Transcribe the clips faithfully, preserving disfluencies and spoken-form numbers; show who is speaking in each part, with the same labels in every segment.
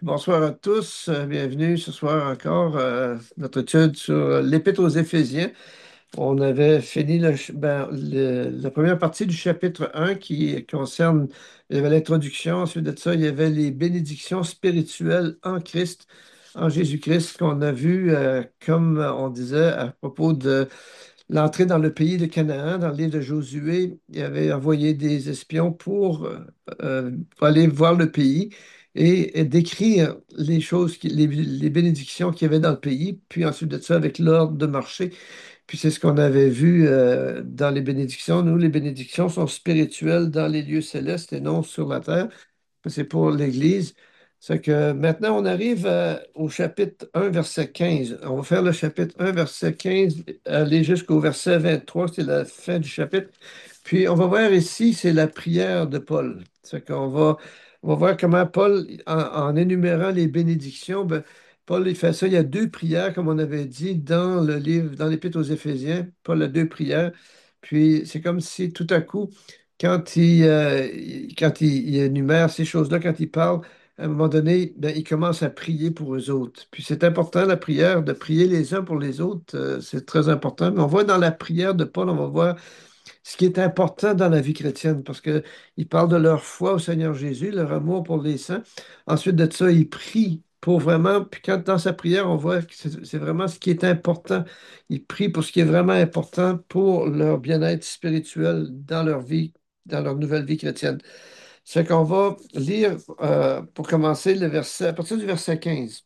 Speaker 1: Bonsoir à tous. Euh, Bienvenue ce soir encore à notre étude sur l'Épître aux Éphésiens. On avait fini le ch- ben, le- la première partie du chapitre un qui concerne, il y avait l'introduction, ensuite de ça, il y avait les bénédictions spirituelles en Christ, en Jésus-Christ, qu'on a vu, euh, comme on disait, à propos de l'entrée dans le pays de Canaan, dans le livre de Josué. Il avait envoyé des espions pour, euh, euh, pour aller voir le pays et, et décrire les choses, qui- les, les bénédictions qu'il y avait dans le pays, puis ensuite de ça, avec l'ordre de marcher. Puis c'est ce qu'on avait vu euh, dans les bénédictions. Nous, les bénédictions sont spirituelles dans les lieux célestes et non sur la terre. C'est pour l'Église. C'est que maintenant, on arrive euh, au chapitre un, verset quinze. On va faire le chapitre un, verset quinze, aller jusqu'au verset vingt-trois, c'est la fin du chapitre. Puis on va voir ici, c'est la prière de Paul. C'est qu'on va, on va voir comment Paul, en, en énumérant les bénédictions, ben, Paul, il fait ça. Il y a deux prières, comme on avait dit dans le livre, dans l'Épître aux Éphésiens. Paul a deux prières. Puis c'est comme si tout à coup, quand il, euh, il- quand il, il énumère ces choses-là, quand il parle, à un moment donné, ben, il commence à prier pour eux autres. Puis c'est important, la prière, de prier les uns pour les autres, euh, c'est très important. Mais on voit dans la prière de Paul, on va voir ce qui est important dans la vie chrétienne, parce qu'il parle de leur foi au Seigneur Jésus, leur amour pour les saints. Ensuite de ça, il prie pour vraiment, puis quand dans sa prière, on voit que c'est c'est vraiment ce qui est important. Il prie pour ce qui est vraiment important pour leur bien-être spirituel dans leur vie, dans leur nouvelle vie chrétienne. C'est qu'on va lire, euh, pour commencer, le verset, à partir du verset quinze.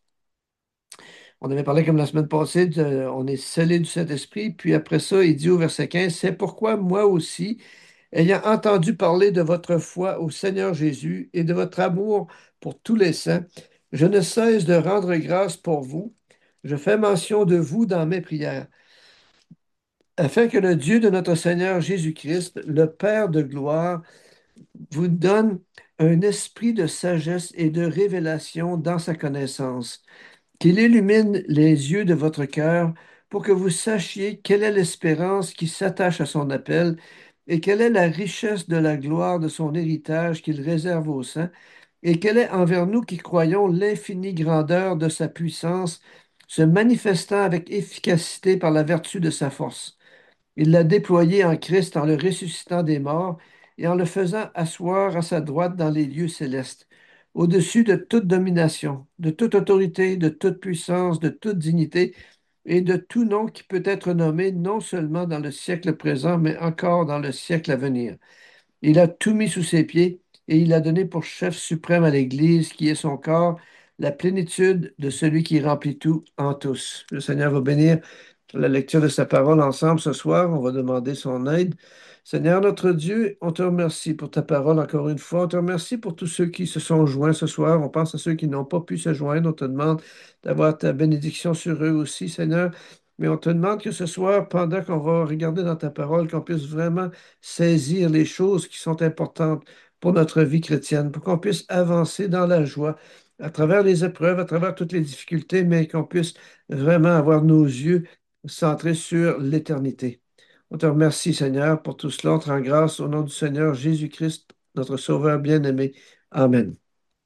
Speaker 1: On avait parlé comme la semaine passée, de- on est scellé du Saint-Esprit, puis après ça, il dit au verset quinze, c'est pourquoi moi aussi, ayant entendu parler de votre foi au Seigneur Jésus et de votre amour pour tous les saints, je ne cesse de rendre grâce pour vous. Je fais mention de vous dans mes prières, afin que le Dieu de notre Seigneur Jésus-Christ, le Père de gloire, vous donne un esprit de sagesse et de révélation dans sa connaissance, qu'il illumine les yeux de votre cœur pour que vous sachiez quelle est l'espérance qui s'attache à son appel et quelle est la richesse de la gloire de son héritage qu'il réserve aux saints, et quelle est envers nous qui croyons l'infinie grandeur de sa puissance, se manifestant avec efficacité par la vertu de sa force. Il l'a déployé en Christ en le ressuscitant des morts et en le faisant asseoir à sa droite dans les lieux célestes, au-dessus de toute domination, de toute autorité, de toute puissance, de toute dignité et de tout nom qui peut être nommé non seulement dans le siècle présent, mais encore dans le siècle à venir. Il a tout mis sous ses pieds et il a donné pour chef suprême à l'Église, qui est son corps, la plénitude de celui qui remplit tout en tous. Le Seigneur va bénir la lecture de sa parole ensemble ce soir. On va demander son aide. Seigneur notre Dieu, on te remercie pour ta parole encore une fois. On te remercie pour tous ceux qui se sont joints ce soir. On pense à ceux qui n'ont pas pu se joindre. On te demande d'avoir ta bénédiction sur eux aussi, Seigneur. Mais on te demande que ce soir, pendant qu'on va regarder dans ta parole, qu'on puisse vraiment saisir les choses qui sont importantes pour notre vie chrétienne, pour qu'on puisse avancer dans la joie à travers les épreuves, à travers toutes les difficultés, mais qu'on puisse vraiment avoir nos yeux centrés sur l'éternité. On te remercie, Seigneur, pour tout cela. On te rend grâce au nom du Seigneur Jésus-Christ, notre Sauveur bien-aimé. Amen.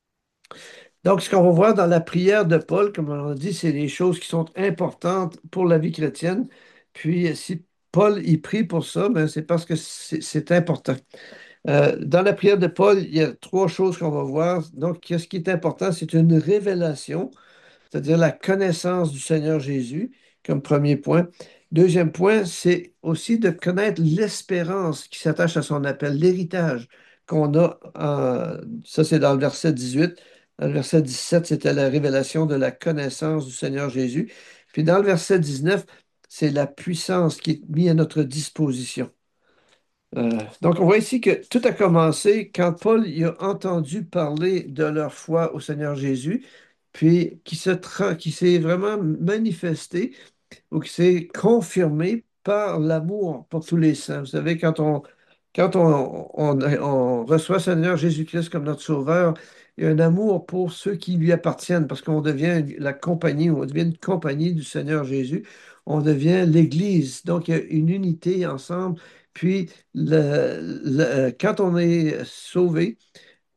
Speaker 1: Donc, ce qu'on va voir dans la prière de Paul, comme on a dit, c'est les choses qui sont importantes pour la vie chrétienne. Puis, si Paul y prie pour ça, ben, c'est parce que c'est c'est important. Euh, dans la prière de Paul, il y a trois choses qu'on va voir. Donc, ce qui est important, c'est une révélation, c'est-à-dire la connaissance du Seigneur Jésus, comme premier point. Deuxième point, c'est aussi de connaître l'espérance qui s'attache à son appel, l'héritage qu'on a. En- ça, c'est dans le verset dix-huit. Dans le verset dix-sept, c'était la révélation de la connaissance du Seigneur Jésus. Puis dans le verset dix-neuf, c'est la puissance qui est mise à notre disposition. Euh, donc, on voit ici que tout a commencé quand Paul y a entendu parler de leur foi au Seigneur Jésus, puis qui se tra- qui s'est vraiment manifesté ou qui s'est confirmé par l'amour pour tous les saints. Vous savez, quand on, quand on, on- on reçoit Seigneur Jésus-Christ comme notre Sauveur, il y a un amour pour ceux qui lui appartiennent, parce qu'on devient la compagnie, on devient une compagnie du Seigneur Jésus, on devient l'Église. Donc, il y a une unité ensemble. Puis, le- le- quand on est sauvé,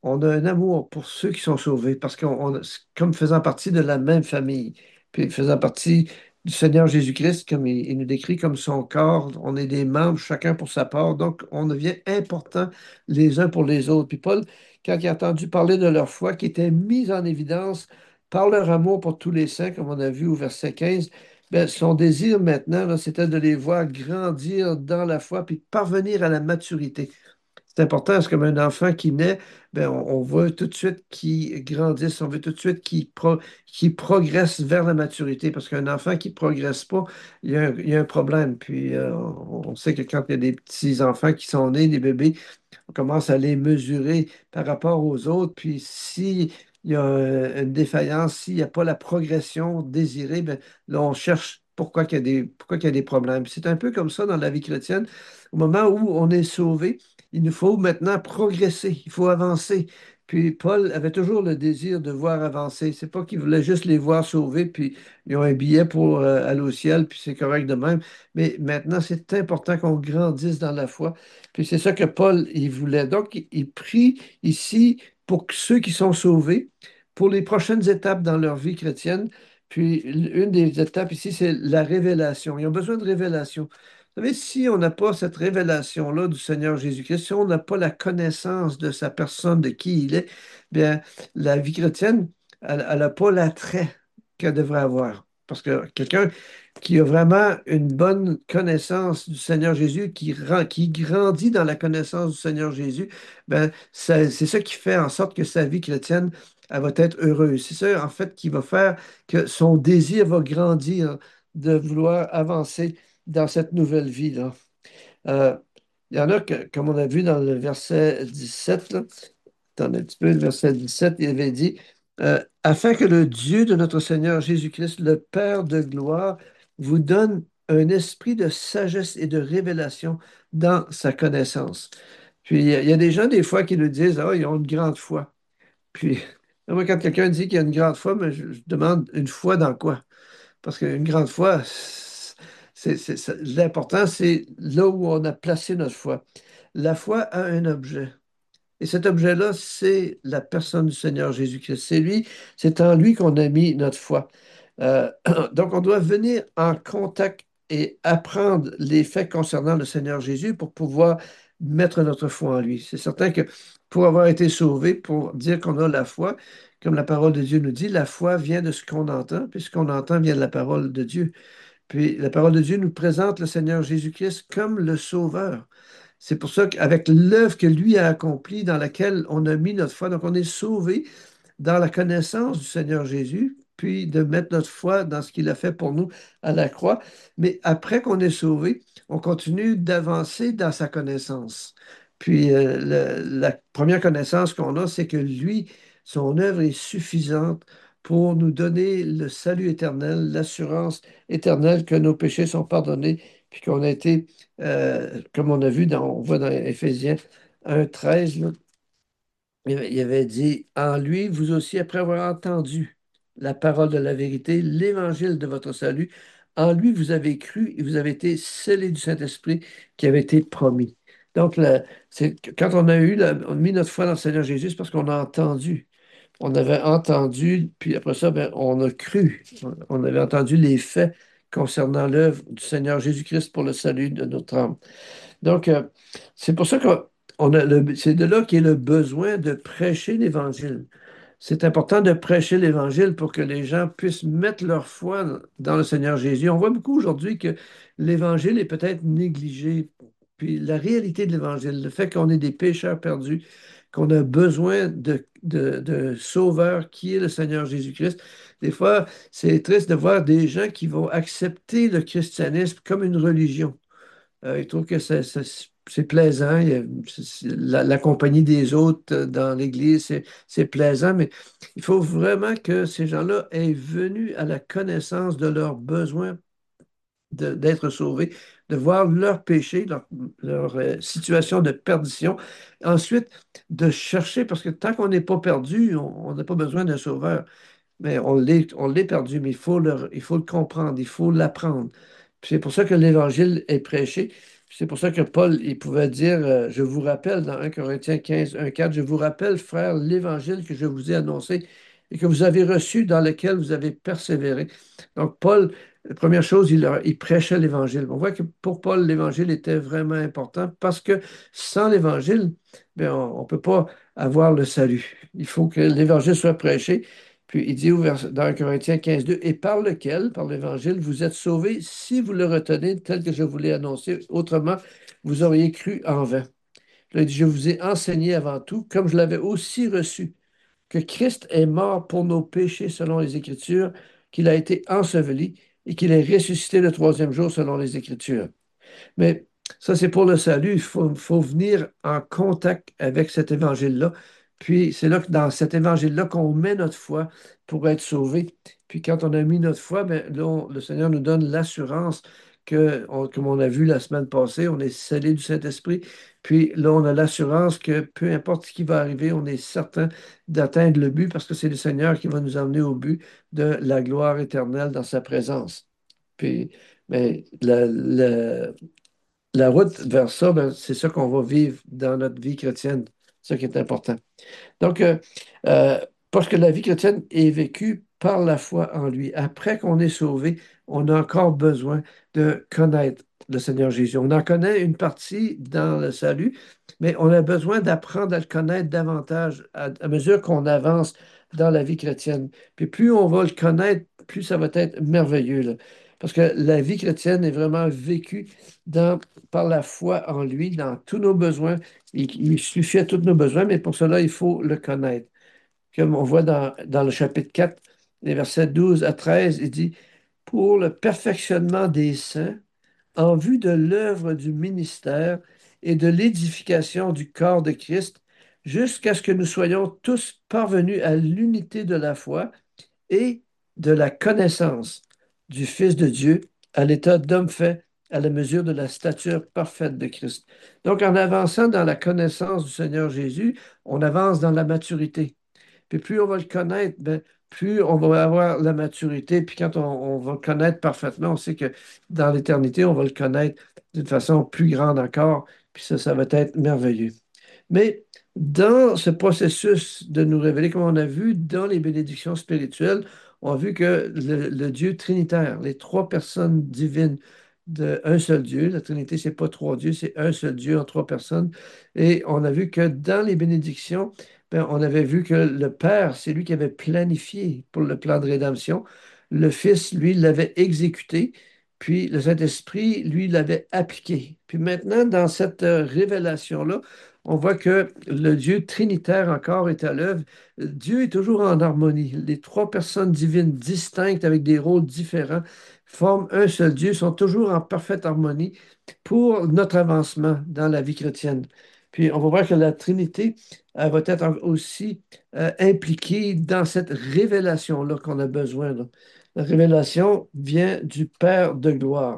Speaker 1: on a un amour pour ceux qui sont sauvés, parce qu'on, on- c'est comme faisant partie de la même famille, puis faisant partie du Seigneur Jésus-Christ, comme il, il nous décrit comme son corps, on est des membres, chacun pour sa part, donc on devient important les uns pour les autres. Puis Paul, quand il a entendu parler de leur foi, qui était mise en évidence par leur amour pour tous les saints, comme on a vu au verset quinze, ben, son désir maintenant, là, c'était de les voir grandir dans la foi, puis parvenir à la maturité. C'est important parce que comme un enfant qui naît, ben, on, on veut tout de suite qu'il grandisse, on veut tout de suite qu'il pro- qu'il progresse vers la maturité. Parce qu'un enfant qui ne progresse pas, il y a un, il y a un problème. Puis euh, on, on sait que quand il y a des petits enfants qui sont nés, des bébés, on commence à les mesurer par rapport aux autres. Puis s'il y a euh, une défaillance, s'il n'y a pas la progression désirée, ben, là, on cherche pourquoi il y a des, pourquoi il y a des problèmes. C'est un peu comme ça dans la vie chrétienne. Au moment où on est sauvé, il nous faut maintenant progresser, il faut avancer. Puis Paul avait toujours le désir de voir avancer. C'est pas qu'il voulait juste les voir sauvés, puis ils ont un billet pour euh, aller au ciel, puis c'est correct de même. Mais maintenant, c'est important qu'on grandisse dans la foi. Puis c'est ça que Paul, il voulait. Donc, il, il prie ici pour que ceux qui sont sauvés, pour les prochaines étapes dans leur vie chrétienne. Puis une des étapes ici, c'est la révélation. Ils ont besoin de révélation. Vous savez, si on n'a pas cette révélation-là du Seigneur Jésus-Christ, si on n'a pas la connaissance de sa personne, de qui il est, bien, la vie chrétienne, elle n'a pas l'attrait qu'elle devrait avoir. Parce que quelqu'un qui a vraiment une bonne connaissance du Seigneur Jésus, qui, rend- qui grandit dans la connaissance du Seigneur Jésus, ben, ça- c'est ça qui fait en sorte que sa vie chrétienne, elle va être heureuse. C'est ça, en fait, qui va faire que son désir va grandir de vouloir avancer dans cette nouvelle vie-là. Euh, il y en a que, comme on a vu dans le verset dix-sept, là, attendez un petit peu, le verset dix-sept, il avait dit, euh, afin que le Dieu de notre Seigneur Jésus-Christ, le Père de gloire, vous donne un esprit de sagesse et de révélation dans sa connaissance. Puis il y, a il y a des gens des fois qui nous disent, ah, ils ont une grande foi. Puis moi, quand quelqu'un dit qu'il y a une grande foi, mais je, je demande une foi dans quoi? Parce qu'une grande foi, c'est, c'est- c'est- l'important, c'est là où on a placé notre foi. La foi a un objet. Et cet objet-là, c'est la personne du Seigneur Jésus-Christ. C'est lui, c'est en lui qu'on a mis notre foi. Euh, donc, on doit venir en contact et apprendre les faits concernant le Seigneur Jésus pour pouvoir mettre notre foi en lui. C'est certain que pour avoir été sauvé, pour dire qu'on a la foi, comme la parole de Dieu nous dit, la foi vient de ce qu'on entend, puis ce qu'on entend vient de la parole de Dieu. Puis la parole de Dieu nous présente le Seigneur Jésus-Christ comme le Sauveur. C'est pour ça qu'avec l'œuvre que lui a accomplie, dans laquelle on a mis notre foi, donc on est sauvé dans la connaissance du Seigneur Jésus, puis de mettre notre foi dans ce qu'il a fait pour nous à la croix. Mais après qu'on est sauvé, on continue d'avancer dans sa connaissance. Puis euh, le- la première connaissance qu'on a, c'est que lui, son œuvre est suffisante pour nous donner le salut éternel, l'assurance éternelle que nos péchés sont pardonnés, puis qu'on a été, euh, comme on a vu, dans, on voit dans Éphésiens un treize, là, il avait il avait dit, en lui, vous aussi, après avoir entendu la parole de la vérité, l'évangile de votre salut, en lui, vous avez cru et vous avez été scellés du Saint-Esprit qui avait été promis. Donc, la- c'est, quand on a eu, la- on a mis notre foi dans le Seigneur Jésus, c'est parce qu'on a entendu. On avait entendu, puis après ça, ben, on a cru. On on avait entendu les faits concernant l'œuvre du Seigneur Jésus-Christ pour le salut de notre âme. Donc, euh, c'est pour ça qu'on a le, c'est de là qu'est le besoin de prêcher l'Évangile. C'est important de prêcher l'Évangile pour que les gens puissent mettre leur foi dans le Seigneur Jésus. On voit beaucoup aujourd'hui que l'Évangile est peut-être négligé. Puis la réalité de l'Évangile, le fait qu'on est des pécheurs perdus, qu'on a besoin de, de, de sauveur qui est le Seigneur Jésus-Christ. Des fois, c'est triste de voir des gens qui vont accepter le christianisme comme une religion. Euh, il trouve que c'est c'est- c'est plaisant. Il y a- c'est- c'est- la, la compagnie des autres euh, dans l'Église, c'est c'est plaisant, mais il faut vraiment que ces gens-là aient venu à la connaissance de leurs besoins de- d'être sauvés, de voir leur péché, leur, leur, euh, situation de perdition. Ensuite, de chercher, parce que tant qu'on n'est pas perdu, on on n'a pas besoin d'un sauveur. Mais on l'est, on l'est perdu, mais il faut le, il faut le comprendre, il faut l'apprendre. Puis c'est pour ça que l'Évangile est prêché. C'est pour ça que Paul, il pouvait dire, euh, je vous rappelle dans un Corinthiens quinze, un quatre, je vous rappelle, frères, l'évangile que je vous ai annoncé et que vous avez reçu, dans lequel vous avez persévéré. Donc, Paul, la première chose, il, leur- il prêchait l'évangile. On voit que pour Paul, l'évangile était vraiment important parce que sans l'évangile, ben, on ne peut pas avoir le salut. Il faut que l'évangile soit prêché. Puis il dit au vers- dans un Corinthiens quinze deux, et par lequel, par l'évangile, vous êtes sauvés si vous le retenez tel que je vous l'ai annoncé. Autrement, vous auriez cru en vain. Là, il dit, je vous ai enseigné avant tout, comme je l'avais aussi reçu, que Christ est mort pour nos péchés selon les Écritures, qu'il a été enseveli et qu'il est ressuscité le troisième jour selon les Écritures. Mais ça, c'est pour le salut. Il faut, faut venir en contact avec cet évangile-là. Puis c'est là que dans cet évangile-là qu'on met notre foi pour être sauvé. Puis quand on a mis notre foi, ben, là, on- le Seigneur nous donne l'assurance que, on- comme on a vu la semaine passée, on est scellé du Saint-Esprit. Puis là, on a l'assurance que peu importe ce qui va arriver, on est certain d'atteindre le but parce que c'est le Seigneur qui va nous emmener au but de la gloire éternelle dans sa présence. Puis, mais la, la- la route vers ça, ben, c'est ça qu'on va vivre dans notre vie chrétienne. C'est ça qui est important. Donc, euh, euh, parce que la vie chrétienne est vécue par la foi en lui. Après qu'on est sauvé, on a encore besoin de connaître le Seigneur Jésus. On en connaît une partie dans le salut, mais on a besoin d'apprendre à le connaître davantage à, à mesure qu'on avance dans la vie chrétienne. Puis plus on va le connaître, plus ça va être merveilleux, là. Parce que la vie chrétienne est vraiment vécue dans, par la foi en lui, dans tous nos besoins. Il, il suffit à tous nos besoins, mais pour cela, il faut le connaître. Comme on voit dans, dans le chapitre quatre, les versets douze à treize, il dit, pour le perfectionnement des saints, en vue de l'œuvre du ministère et de l'édification du corps de Christ, jusqu'à ce que nous soyons tous parvenus à l'unité de la foi et de la connaissance du Fils de Dieu, à l'état d'homme fait, à la mesure de la stature parfaite de Christ. Donc, en avançant dans la connaissance du Seigneur Jésus, on avance dans la maturité. Puis plus on va le connaître, ben, plus on va avoir la maturité. Puis quand on, on va le connaître parfaitement, on sait que dans l'éternité, on va le connaître d'une façon plus grande encore. Puis ça, ça va être merveilleux. Mais dans ce processus de nous révéler, comme on a vu dans les bénédictions spirituelles, on a vu que le, le Dieu trinitaire, les trois personnes divines d'un seul Dieu, la Trinité, c'est pas trois dieux, c'est un seul Dieu en trois personnes. Et on a vu que dans les bénédictions, ben, on avait vu que le Père, c'est lui qui avait planifié pour le plan de rédemption. Le Fils, lui, l'avait exécuté. Puis le Saint-Esprit, lui, l'avait appliqué. Puis maintenant, dans cette euh, révélation-là, on voit que le Dieu trinitaire encore est à l'œuvre. Dieu est toujours en harmonie. Les trois personnes divines distinctes avec des rôles différents forment un seul Dieu, sont toujours en parfaite harmonie pour notre avancement dans la vie chrétienne. Puis on va voir que la Trinité elle va être aussi euh, impliquée dans cette révélation-là qu'on a besoin, là. La révélation vient du Père de gloire.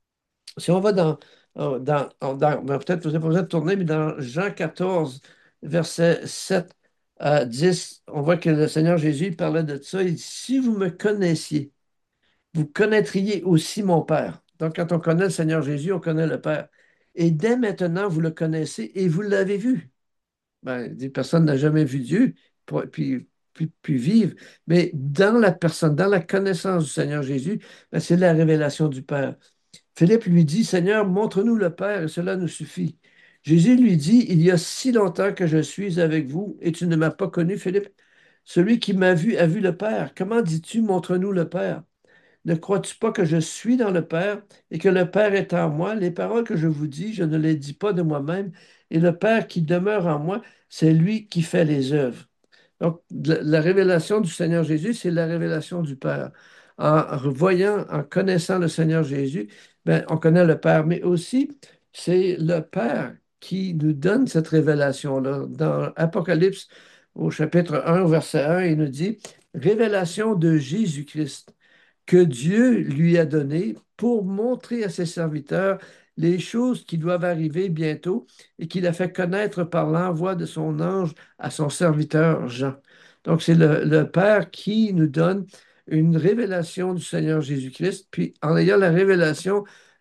Speaker 1: Si on va dans, euh, dans, dans- dans- peut-être vous n'avez pas besoin de tourner, mais dans Jean quatorze, versets sept à dix, on voit que le Seigneur Jésus parlait de ça. Il dit, si vous me connaissiez, vous connaîtriez aussi mon Père. Donc, quand on connaît le Seigneur Jésus, on connaît le Père. Et dès maintenant, vous le connaissez et vous l'avez vu. Ben, des personnes n'ont jamais vu Dieu, pour- puis, puis, puis vivre. Mais dans la personne, dans la connaissance du Seigneur Jésus, ben, c'est la révélation du Père. Philippe lui dit, Seigneur, montre-nous le Père et cela nous suffit. Jésus lui dit, il y a si longtemps que je suis avec vous et tu ne m'as pas connu, Philippe. Celui qui m'a vu a vu le Père. Comment dis-tu, montre-nous le Père? Ne crois-tu pas que je suis dans le Père et que le Père est en moi? Les paroles que je vous dis, je ne les dis pas de moi-même, et le Père qui demeure en moi, c'est lui qui fait les œuvres. Donc, la, la révélation du Seigneur Jésus, c'est la révélation du Père. En voyant, en connaissant le Seigneur Jésus, ben, on connaît le Père, mais aussi, c'est le Père qui nous donne cette révélation-là. Dans Apocalypse, au chapitre un, au verset un, il nous dit, révélation de Jésus-Christ que Dieu lui a donné pour montrer à ses serviteurs les choses qui doivent arriver bientôt et qu'il a fait connaître par l'envoi de son ange à son serviteur Jean. Donc, c'est le, le Père qui nous donne une révélation du Seigneur Jésus-Christ. Puis, en ayant la révélation,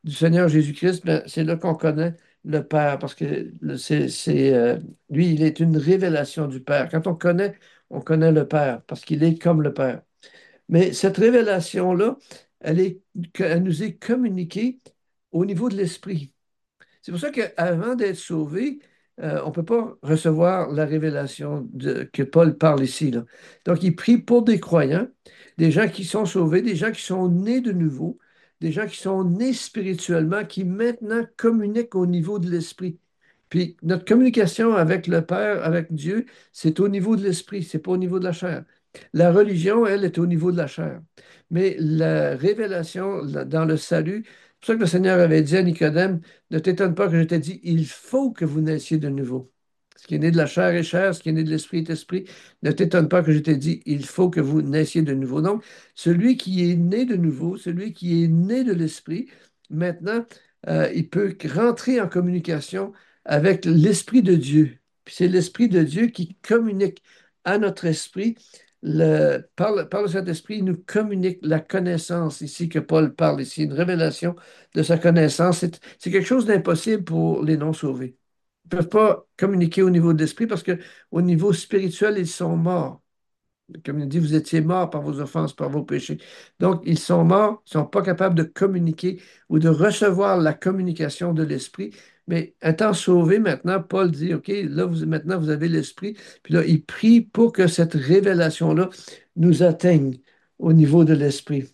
Speaker 1: du Seigneur Jésus-Christ, ben, c'est là qu'on connaît le Père, parce que le- c'est, c'est, euh, lui, il est une révélation du Père. Quand on connaît, on connaît le Père, parce qu'il est comme le Père. Mais cette révélation-là, elle est, elle nous est communiquée au niveau de l'esprit. C'est pour ça qu'avant d'être sauvé, euh, on ne peut pas recevoir la révélation de- que Paul parle ici, là. Donc, il prie pour des croyants, des gens qui sont sauvés, des gens qui sont nés de nouveau, des gens qui sont nés spirituellement, qui maintenant communiquent au niveau de l'esprit. Puis, notre communication avec le Père, avec Dieu, c'est au niveau de l'esprit, c'est pas au niveau de la chair. La religion, elle, est au niveau de la chair. Mais la révélation la- dans le salut, c'est pour ça que le Seigneur avait dit à Nicodème, ne t'étonne pas que je t'ai dit, il faut que vous naissiez de nouveau. Ce qui est né de la chair est chair, ce qui est né de l'esprit est esprit. Ne t'étonne pas que je t'ai dit, il faut que vous naissiez de nouveau. Donc, celui qui est né de nouveau, celui qui est né de l'esprit, maintenant, euh, il peut rentrer en communication avec l'esprit de Dieu. Puis c'est l'esprit de Dieu qui communique à notre esprit. Le, par, le, par le Saint-Esprit, il nous communique la connaissance ici que Paul parle ici, une révélation de sa connaissance. C'est c'est quelque chose d'impossible pour les non-sauvés. Ils ne peuvent pas communiquer au niveau de l'esprit parce qu'au niveau spirituel, ils sont morts. Comme il dit, vous étiez morts par vos offenses, par vos péchés. Donc, ils sont morts, ils ne sont pas capables de communiquer ou de recevoir la communication de l'esprit. Mais étant sauvés, maintenant, Paul dit, OK, là, vous, maintenant, vous avez l'esprit. Puis là, il prie pour que cette révélation-là nous atteigne au niveau de l'esprit.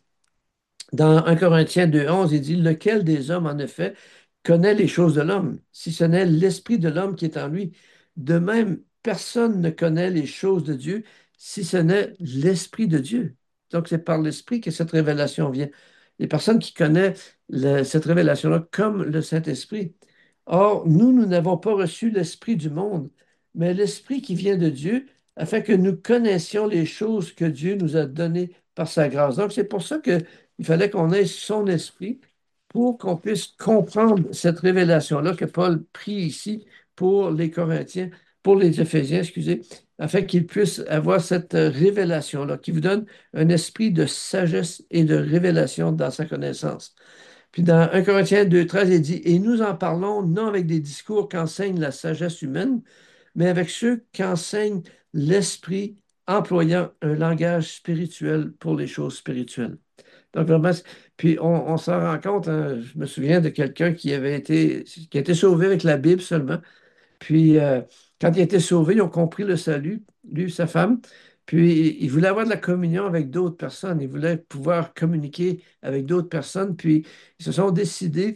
Speaker 1: Dans un Corinthiens deux onze, il dit, lequel des hommes, en effet, connaît les choses de l'homme, si ce n'est l'esprit de l'homme qui est en lui. De même, personne ne connaît les choses de Dieu, si ce n'est l'esprit de Dieu. Donc, c'est par l'esprit que cette révélation vient. Les personnes qui connaissent le- cette révélation-là comme le Saint-Esprit. Or, nous, nous n'avons pas reçu l'esprit du monde, mais l'esprit qui vient de Dieu, afin que nous connaissions les choses que Dieu nous a données par sa grâce. Donc, c'est pour ça que il fallait qu'on ait son esprit pour qu'on puisse comprendre cette révélation-là que Paul prie ici pour les Corinthiens, pour les Éphésiens, excusez, afin qu'ils puissent avoir cette révélation-là, qui vous donne un esprit de sagesse et de révélation dans sa connaissance. Puis dans un Corinthiens deux treize, il dit, et nous en parlons non avec des discours qu'enseigne la sagesse humaine, mais avec ceux qu'enseigne l'esprit, employant un langage spirituel pour les choses spirituelles. Donc, vraiment, c'est- puis on, on s'en rend compte, hein, je me souviens de quelqu'un qui avait été, qui a été sauvé avec la Bible seulement. Puis, euh, quand il a été sauvé, ils ont compris le salut, lui et sa femme. Puis, il voulait avoir de la communion avec d'autres personnes. Il voulait pouvoir communiquer avec d'autres personnes. Puis, ils se sont décidés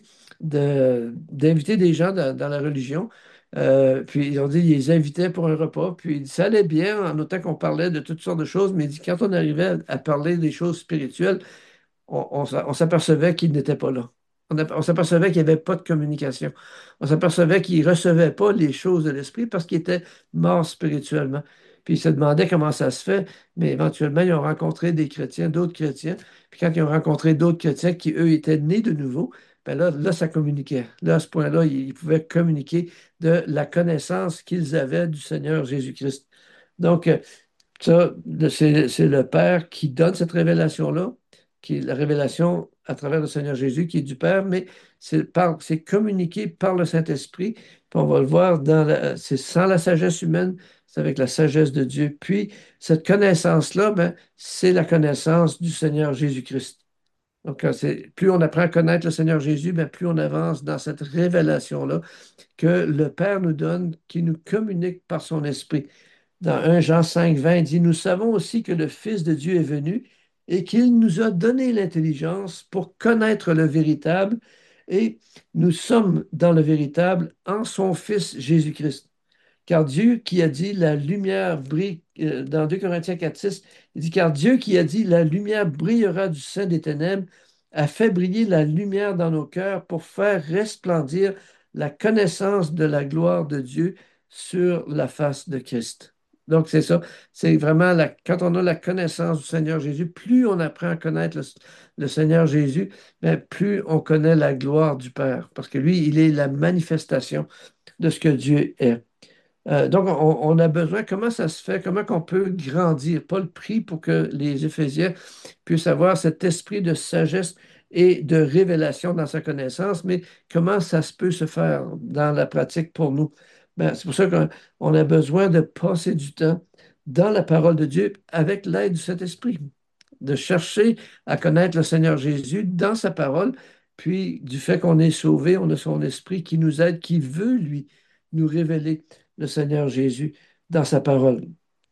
Speaker 1: de, d'inviter des gens dans, dans la religion. Euh, puis, ils ont dit, ils les invitaient pour un repas. Puis, ça allait bien, en autant qu'on parlait de toutes sortes de choses. Mais il dit, quand on arrivait à, à parler des choses spirituelles, on, on s'a- on s'apercevait qu'il n'était pas là. On, a- on s'apercevait qu'il n'y avait pas de communication. On s'apercevait qu'il ne recevait pas les choses de l'esprit parce qu'il était mort spirituellement. Puis ils se demandaient comment ça se fait, mais éventuellement, ils ont rencontré des chrétiens, d'autres chrétiens. Puis quand ils ont rencontré d'autres chrétiens qui, eux, étaient nés de nouveau, ben là, là, ça communiquait. Là, à ce point-là, ils, ils pouvaient communiquer de la connaissance qu'ils avaient du Seigneur Jésus-Christ. Donc, euh, ça, le- c'est c'est le Père qui donne cette révélation-là, qui est la révélation à travers le Seigneur Jésus, qui est du Père, mais c'est par- c'est communiqué par le Saint-Esprit. Puis on va le voir dans la- c'est sans la sagesse humaine, c'est avec la sagesse de Dieu. Puis cette connaissance-là, ben, c'est la connaissance du Seigneur Jésus-Christ. Donc, quand c'est- plus on apprend à connaître le Seigneur Jésus, ben, plus on avance dans cette révélation-là que le Père nous donne, qui nous communique par son esprit. Dans un Jean cinq vingt, il dit, nous savons aussi que le Fils de Dieu est venu et qu'il nous a donné l'intelligence pour connaître le véritable, et nous sommes dans le véritable en son Fils Jésus-Christ. Car Dieu qui a dit la lumière brille, euh, dans deux Corinthiens quatre six, il dit, car Dieu qui a dit la lumière brillera du sein des ténèbres, a fait briller la lumière dans nos cœurs pour faire resplendir la connaissance de la gloire de Dieu sur la face de Christ. Donc, c'est ça. C'est vraiment la, quand on a la connaissance du Seigneur Jésus, plus on apprend à connaître le, le Seigneur Jésus, ben, plus on connaît la gloire du Père. Parce que lui, il est la manifestation de ce que Dieu est. Euh, donc, on, on a besoin, comment ça se fait, comment qu'on peut grandir? Paul prie pour que les Éphésiens puissent avoir cet esprit de sagesse et de révélation dans sa connaissance, mais comment ça se peut se faire dans la pratique pour nous? Ben, c'est pour ça qu'on on a besoin de passer du temps dans la parole de Dieu avec l'aide du Saint-Esprit, de chercher à connaître le Seigneur Jésus dans sa parole, puis du fait qu'on est sauvé, on a son esprit qui nous aide, qui veut, lui, nous révéler le Seigneur Jésus dans sa parole.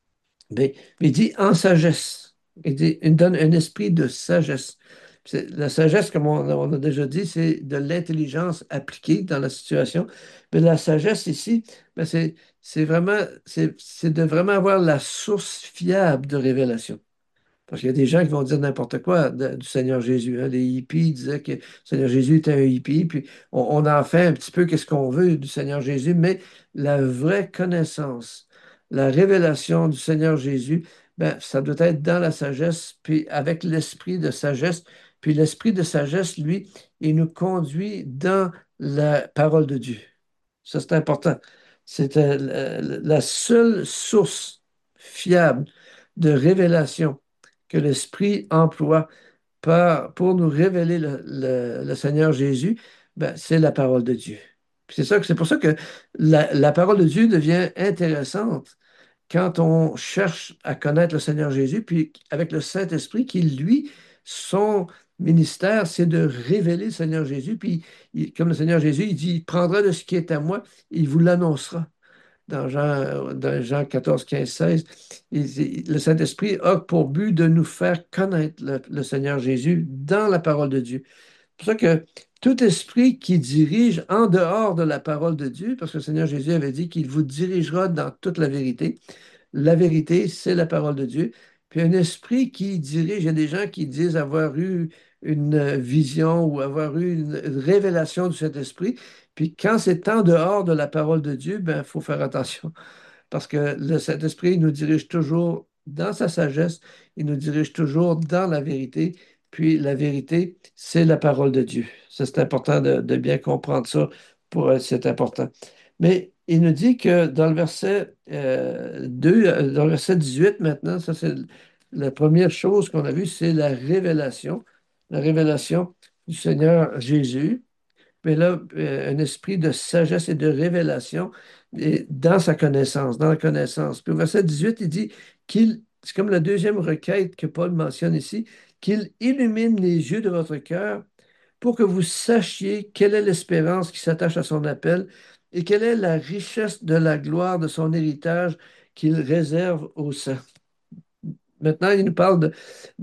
Speaker 1: Mais, mais il dit en sagesse. Il, dit, il donne un esprit de sagesse. C'est- La sagesse, comme on, on a déjà dit, c'est de l'intelligence appliquée dans la situation. Mais la sagesse ici, ben c'est c'est vraiment, c'est c'est de vraiment avoir la source fiable de révélation. Parce qu'il y a des gens qui vont dire n'importe quoi de- du Seigneur Jésus, hein. Les hippies disaient que le Seigneur Jésus était un hippie, puis on, on en fait un petit peu qu'est-ce qu'on veut du Seigneur Jésus, mais la vraie connaissance, la révélation du Seigneur Jésus, ben, ça doit être dans la sagesse, puis avec l'esprit de sagesse. Puis l'esprit de sagesse, lui, il nous conduit dans la parole de Dieu. Ça, c'est important. C'est euh, la la seule source fiable de révélation que l'Esprit emploie par- pour nous révéler le, le- le Seigneur Jésus, ben, c'est la parole de Dieu. Puis C'est ça, que- c'est pour ça que la, la parole de Dieu devient intéressante quand on cherche à connaître le Seigneur Jésus, puis avec le Saint-Esprit qui, lui, son ministère, c'est de révéler le Seigneur Jésus. Puis, il- comme le Seigneur Jésus, il dit, il prendra de ce qui est à moi, il vous l'annoncera dans Jean, dans Jean quatorze, quinze, seize, il- il- le Saint-Esprit a pour but de nous faire connaître le, le Seigneur Jésus dans la parole de Dieu. C'est pour ça que tout esprit qui dirige en dehors de la parole de Dieu, parce que le Seigneur Jésus avait dit qu'il vous dirigera dans toute la vérité, la vérité, c'est la parole de Dieu. Puis un esprit qui dirige, il y a des gens qui disent avoir eu une euh, vision ou avoir eu une révélation du Saint-Esprit. Puis quand c'est en dehors de la parole de Dieu, ben, il faut faire attention. Parce que le Saint-Esprit nous dirige toujours dans sa sagesse, il nous dirige toujours dans la vérité. Puis la vérité, c'est la parole de Dieu. Ça, c'est important de, de bien comprendre ça pour euh, c'est important. Mais il nous dit que dans le verset euh, deux, euh, dans le verset dix-huit maintenant, ça c'est la première chose qu'on a vue, c'est la révélation, la révélation du Seigneur Jésus, mais là, euh, un esprit de sagesse et de révélation et dans sa connaissance, dans la connaissance. Puis au verset dix-huit, il dit qu'il, c'est comme la deuxième requête que Paul mentionne ici, qu'il illumine les yeux de votre cœur pour que vous sachiez quelle est l'espérance qui s'attache à son appel et quelle est la richesse de la gloire de son héritage qu'il réserve aux saints. Maintenant, il nous parle de,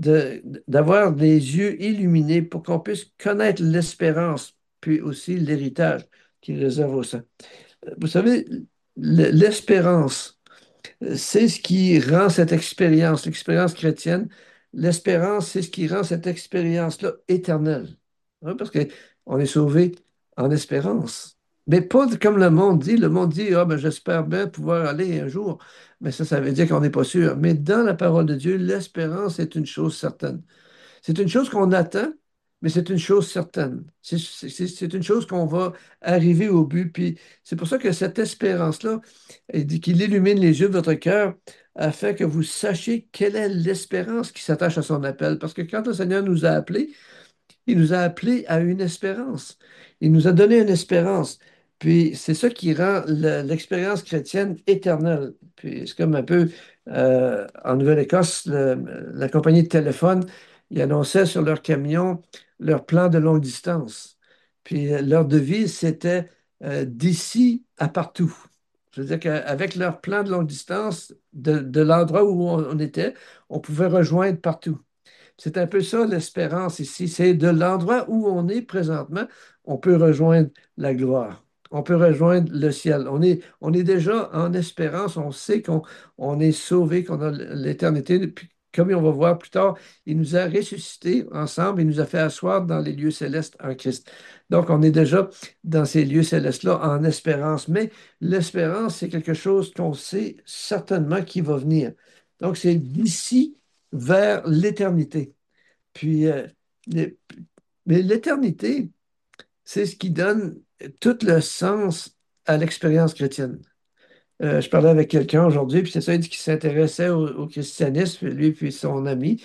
Speaker 1: de- d'avoir des yeux illuminés pour qu'on puisse connaître l'espérance, puis aussi l'héritage qu'il réserve aux saints. Vous savez, l- l'espérance, c'est ce qui rend cette expérience, l'expérience chrétienne, l'espérance, c'est ce qui rend cette expérience-là éternelle. Hein, parce qu'on est sauvé en espérance. Mais pas comme le monde dit. Le monde dit, ah ben j'espère bien pouvoir aller un jour. Mais ça, ça veut dire qu'on n'est pas sûr. Mais dans la parole de Dieu, l'espérance est une chose certaine. C'est une chose qu'on attend, mais c'est une chose certaine. C'est c'est- c'est une chose qu'on va arriver au but. Puis c'est pour ça que cette espérance-là, il dit qu'il illumine les yeux de votre cœur afin que vous sachiez quelle est l'espérance qui s'attache à son appel. Parce que quand le Seigneur nous a appelés, il nous a appelés à une espérance. Il nous a donné une espérance. Puis c'est ça qui rend le- l'expérience chrétienne éternelle. Puis c'est comme un peu euh, en Nouvelle-Écosse, le- la compagnie de téléphone, ils annonçaient sur leur camion leur plan de longue distance. Puis euh, leur devise, c'était euh, d'ici à partout. Je veux dire qu'avec leur plan de longue distance, de, de l'endroit où on on était, on pouvait rejoindre partout. C'est un peu ça l'espérance ici. C'est de l'endroit où on est présentement, on peut rejoindre la gloire. On peut rejoindre le ciel. On est, on est déjà en espérance. On sait qu'on on est sauvé, qu'on a l'éternité. Puis, comme on va voir plus tard, il nous a ressuscités ensemble. Il nous a fait asseoir dans les lieux célestes en Christ. Donc, on est déjà dans ces lieux célestes-là en espérance. Mais l'espérance, c'est quelque chose qu'on sait certainement qui va venir. Donc, c'est d'ici vers l'éternité. Puis, euh, les- mais l'éternité, c'est ce qui donne tout le sens à l'expérience chrétienne. Euh, je parlais avec quelqu'un aujourd'hui, puis c'est ça, il dit qu'il s'intéressait au, au christianisme, lui puis son ami.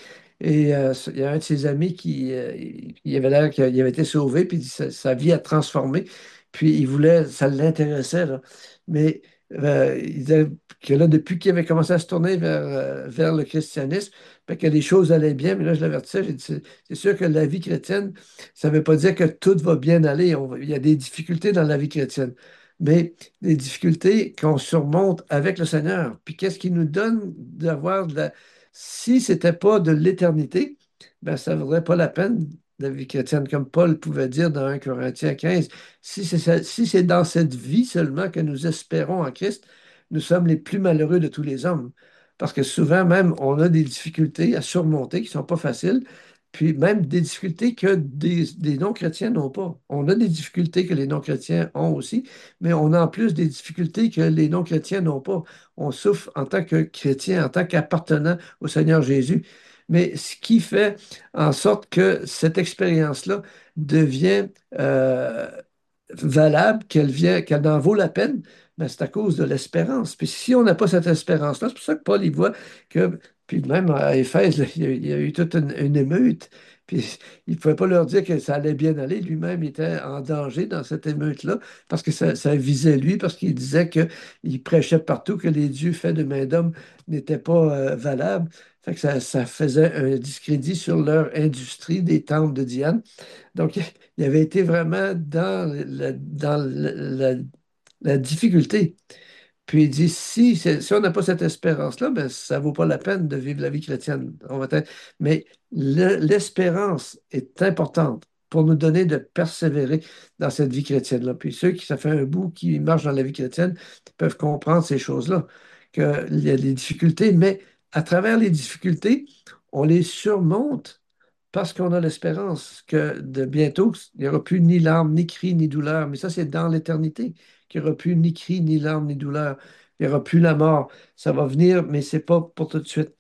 Speaker 1: Et euh, il y a un de ses amis qui euh, il avait l'air qu'il avait été sauvé, puis sa, sa vie a transformé. Puis il voulait, ça l'intéressait, là. Mais euh, il disait que là, depuis qu'il avait commencé à se tourner vers, euh, vers le christianisme, ben, que les choses allaient bien. Mais là, je l'avertissais, j'ai dit, c'est c'est sûr que la vie chrétienne, ça ne veut pas dire que tout va bien aller. On va- il y a des difficultés dans la vie chrétienne. Mais des difficultés qu'on surmonte avec le Seigneur. Puis qu'est-ce qui nous donne d'avoir de la si ce n'était pas de l'éternité, ben, ça ne vaudrait pas la peine, la vie chrétienne, comme Paul pouvait dire dans un Corinthiens quinze. Si c'est ça- si c'est dans cette vie seulement que nous espérons en Christ, nous sommes les plus malheureux de tous les hommes. Parce que souvent même, on a des difficultés à surmonter qui ne sont pas faciles, puis même des difficultés que des, des non-chrétiens n'ont pas. On a des difficultés que les non-chrétiens ont aussi, mais on a en plus des difficultés que les non-chrétiens n'ont pas. On souffre en tant que chrétien, en tant qu'appartenant au Seigneur Jésus. Mais ce qui fait en sorte que cette expérience-là devient euh, valable, qu'elle vient, qu'elle en vaut la peine, ben, c'est à cause de l'espérance. Puis si on n'a pas cette espérance-là, c'est pour ça que Paul, il voit que, puis même à Éphèse, là, il y a, il y a eu toute une, une émeute, puis il ne pouvait pas leur dire que ça allait bien aller. Lui-même était en danger dans cette émeute-là, parce que ça, ça visait lui, parce qu'il disait qu'il prêchait partout que les dieux faits de main d'homme n'étaient pas euh, valables. Fait que ça, ça faisait un discrédit sur leur industrie des temples de Diane. Donc, il avait été vraiment dans, la, dans la, la- la difficulté. Puis il dit, si, c'est- si on n'a pas cette espérance-là, ben, ça ne vaut pas la peine de vivre la vie chrétienne. On va être- Mais le- l'espérance est importante pour nous donner de persévérer dans cette vie chrétienne-là. Puis ceux qui, ça fait un bout qui marchent dans la vie chrétienne, peuvent comprendre ces choses-là, qu'il y a des difficultés, mais à travers les difficultés, on les surmonte parce qu'on a l'espérance que de bientôt, il n'y aura plus ni larmes, ni cris, ni douleur. Mais ça, c'est dans l'éternité qu'il n'y aura plus ni cris, ni larmes, ni douleur. Il n'y aura plus la mort. Ça va venir, mais c'est pas pour tout de suite.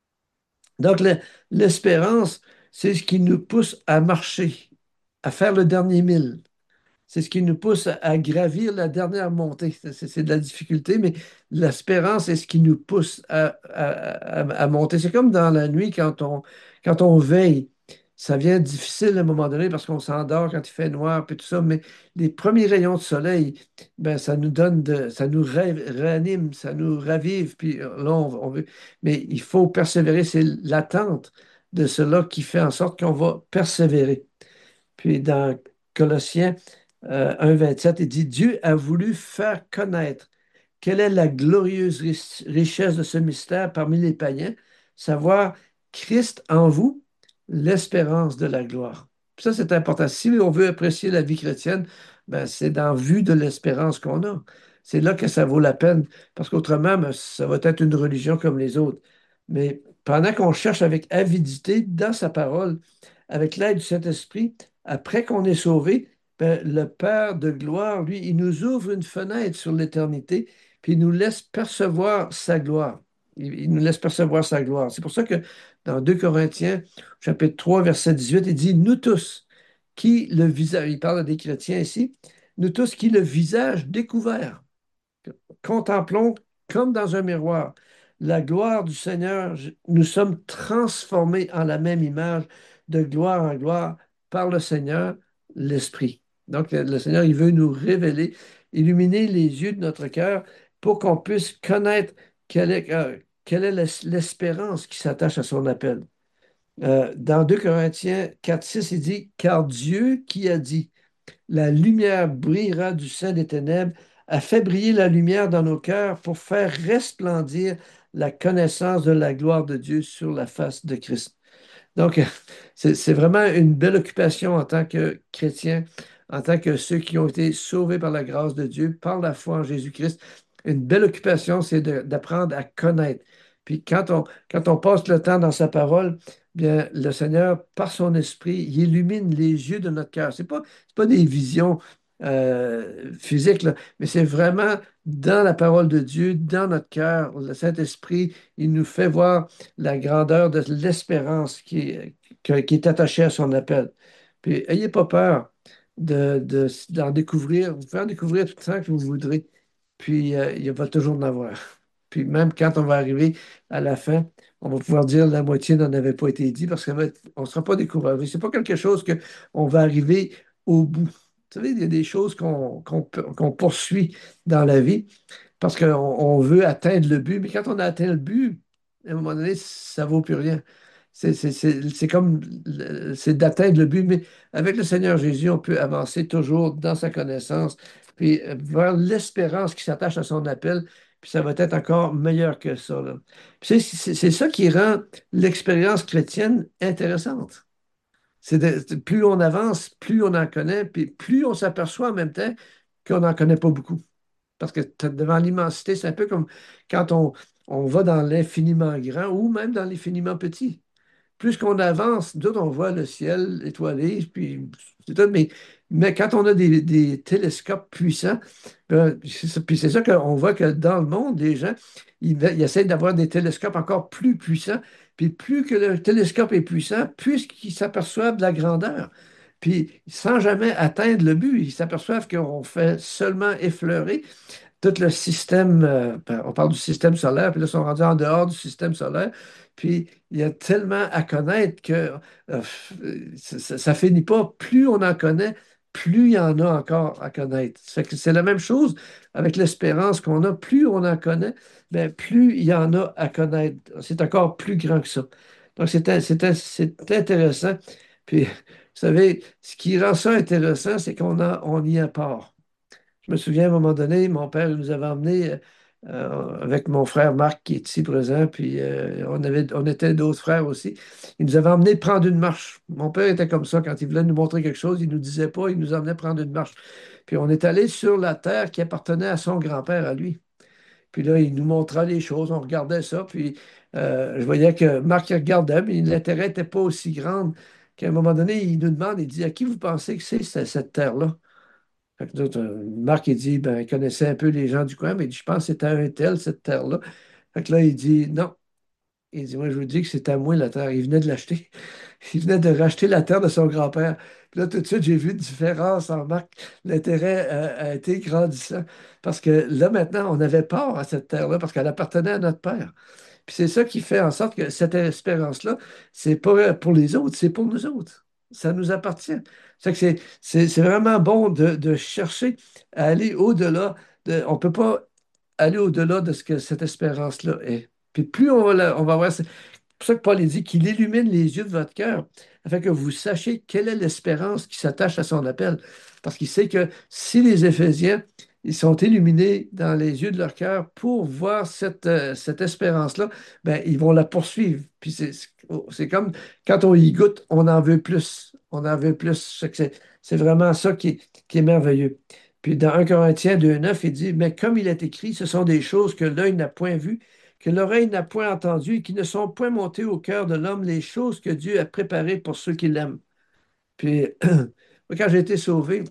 Speaker 1: Donc, le- l'espérance, c'est ce qui nous pousse à marcher, à faire le dernier mille. C'est ce qui nous pousse à, à gravir la dernière montée. C'est c'est de la difficulté, mais l'espérance est ce qui nous pousse à, à- à- à monter. C'est comme dans la nuit quand on, quand on veille. Ça vient difficile à un moment donné parce qu'on s'endort quand il fait noir et tout ça, mais les premiers rayons de soleil, ben, ça nous donne de, ça nous ra- ranime, ça nous ravive, puis euh, là, on, on veut. Mais il faut persévérer. C'est l'attente de cela qui fait en sorte qu'on va persévérer. Puis dans Colossiens euh, un vingt-sept, il dit, Dieu a voulu faire connaître quelle est la glorieuse ri- richesse de ce mystère parmi les païens, savoir Christ en vous, l'espérance de la gloire. Puis ça, c'est important. Si on veut apprécier la vie chrétienne, ben, c'est dans vue de l'espérance qu'on a. C'est là que ça vaut la peine, parce qu'autrement, ben, ça va être une religion comme les autres. Mais pendant qu'on cherche avec avidité dans sa parole, avec l'aide du Saint-Esprit, après qu'on est sauvé, ben, le Père de gloire, lui, il nous ouvre une fenêtre sur l'éternité, puis il nous laisse percevoir sa gloire. Il, il nous laisse percevoir sa gloire. C'est pour ça que dans deux Corinthiens, chapitre trois, verset dix-huit, il dit, nous tous, qui le visage, il parle des chrétiens ici, nous tous qui le visage découvert contemplons comme dans un miroir la gloire du Seigneur. Je- Nous sommes transformés en la même image de gloire en gloire par le Seigneur, l'Esprit. Donc, le, le Seigneur, il veut nous révéler, illuminer les yeux de notre cœur pour qu'on puisse connaître quelle est, euh, quelle est l'es- l'espérance qui s'attache à son appel. Euh, dans deux Corinthiens quatre six, il dit, car Dieu qui a dit, la lumière brillera du sein des ténèbres, a fait briller la lumière dans nos cœurs pour faire resplendir la connaissance de la gloire de Dieu sur la face de Christ. Donc, c'est c'est vraiment une belle occupation en tant que chrétien, en tant que ceux qui ont été sauvés par la grâce de Dieu, par la foi en Jésus-Christ. Une belle occupation, c'est de- d'apprendre à connaître. Puis quand on, quand on passe le temps dans sa parole, bien, le Seigneur, par son esprit, il illumine les yeux de notre cœur. Ce n'est pas, c'est pas des visions euh, physiques, là, mais c'est vraiment dans la parole de Dieu, dans notre cœur. Le Saint-Esprit, il nous fait voir la grandeur de l'espérance qui, est- que- qui est attachée à son appel. Puis, ayez pas peur de, de- d'en découvrir. Vous pouvez en découvrir tout le temps que vous voudrez. Puis, euh, il va toujours en avoir. Puis, même quand on va arriver à la fin, on va pouvoir dire la moitié n'en avait pas été dit parce qu'on ne sera pas découragé. C'est pas quelque chose qu'on va arriver au bout. Vous savez, il y a des choses qu'on qu'on qu'on poursuit dans la vie parce qu'on on veut atteindre le but, mais quand on a atteint le but, à un moment donné, ça ne vaut plus rien. C'est c'est- c'est- c'est comme le- c'est d'atteindre le but, mais avec le Seigneur Jésus, on peut avancer toujours dans sa connaissance, puis euh, vers l'espérance qui s'attache à son appel, puis ça va être encore meilleur que ça, là. Puis C'est c'est- c'est ça qui rend l'expérience chrétienne intéressante. C'est de- plus on avance, plus on en connaît, puis plus on s'aperçoit en même temps qu'on n'en connaît pas beaucoup. Parce que t'as- devant l'immensité, c'est un peu comme quand on, on va dans l'infiniment grand ou même dans l'infiniment petit. Plus qu'on avance, d'autres, on voit le ciel étoilé, puis c'est tout, mais, mais quand on a des, des télescopes puissants, ben, c'est ça- puis c'est ça qu'on voit que dans le monde, les gens, ils, ve- ils essaient d'avoir des télescopes encore plus puissants, puis plus que le télescope est puissant, plus qu'ils s'aperçoivent de la grandeur. Puis sans jamais atteindre le but, ils s'aperçoivent qu'on fait seulement effleurer tout le système, euh, ben, on parle du système solaire, puis là, ils sont rendus en dehors du système solaire. Puis il y a tellement à connaître que euh, ça ne finit pas. Plus on en connaît, plus il y en a encore à connaître. Ça fait que c'est la même chose avec l'espérance qu'on a. Plus on en connaît, ben, plus il y en a à connaître. C'est encore plus grand que ça. Donc, c'est c'est- c'est intéressant. Puis, vous savez, ce qui rend ça intéressant, c'est qu'on a, on y a part. Je me souviens à un moment donné, mon père il nous avait emmenés euh, avec mon frère Marc qui est ici présent, puis euh, on avait, on était d'autres frères aussi. Il nous avait emmenés prendre une marche. Mon père était comme ça, quand il voulait nous montrer quelque chose, il ne nous disait pas, il nous emmenait prendre une marche. Puis on est allé sur la terre qui appartenait à son grand-père, à lui. Puis là, il nous montrait les choses, on regardait ça, puis euh, je voyais que Marc il regardait, mais l'intérêt n'était pas aussi grand qu'à un moment donné, il nous demande, il dit, à qui vous pensez que c'est cette cette terre-là? Fait que d'autres, euh, Marc, il dit, ben, il connaissait un peu les gens du coin, mais il dit, je pense que c'était un tel, cette terre-là. Fait que là, il dit, non. Il dit, moi, je vous dis que c'est à moi la terre. Il venait de l'acheter. Il venait de racheter la terre de son grand-père. Puis là, tout de suite, j'ai vu une différence en Marc. L'intérêt euh, a été grandissant. Parce que là, maintenant, on avait part à cette terre-là parce qu'elle appartenait à notre père. Puis c'est ça qui fait en sorte que cette espérance-là, c'est pas pour les autres, c'est pour nous autres. Ça nous appartient. C'est que c'est c'est- c'est vraiment bon de, de chercher à aller au-delà de. On ne peut pas aller au-delà de ce que cette espérance-là est. Puis plus on va, la- on va voir, pour ça que Paul a dit qu'il illumine les yeux de votre cœur, afin que vous sachiez quelle est l'espérance qui s'attache à son appel. Parce qu'il sait que si les Éphésiens, ils sont illuminés dans les yeux de leur cœur pour voir cette, euh, cette espérance-là, ben, ils vont la poursuivre. Puis c'est c'est comme quand on y goûte, on en veut plus. On en veut plus. Fait que C'est c'est vraiment ça qui est, qui est merveilleux. Puis dans un Corinthiens deux neuf, il dit, mais comme il est écrit, ce sont des choses que l'œil n'a point vues, que l'oreille n'a point entendu et qui ne sont point montées au cœur de l'homme les choses que Dieu a préparées pour ceux qui l'aiment. Puis, moi, quand j'ai été sauvé,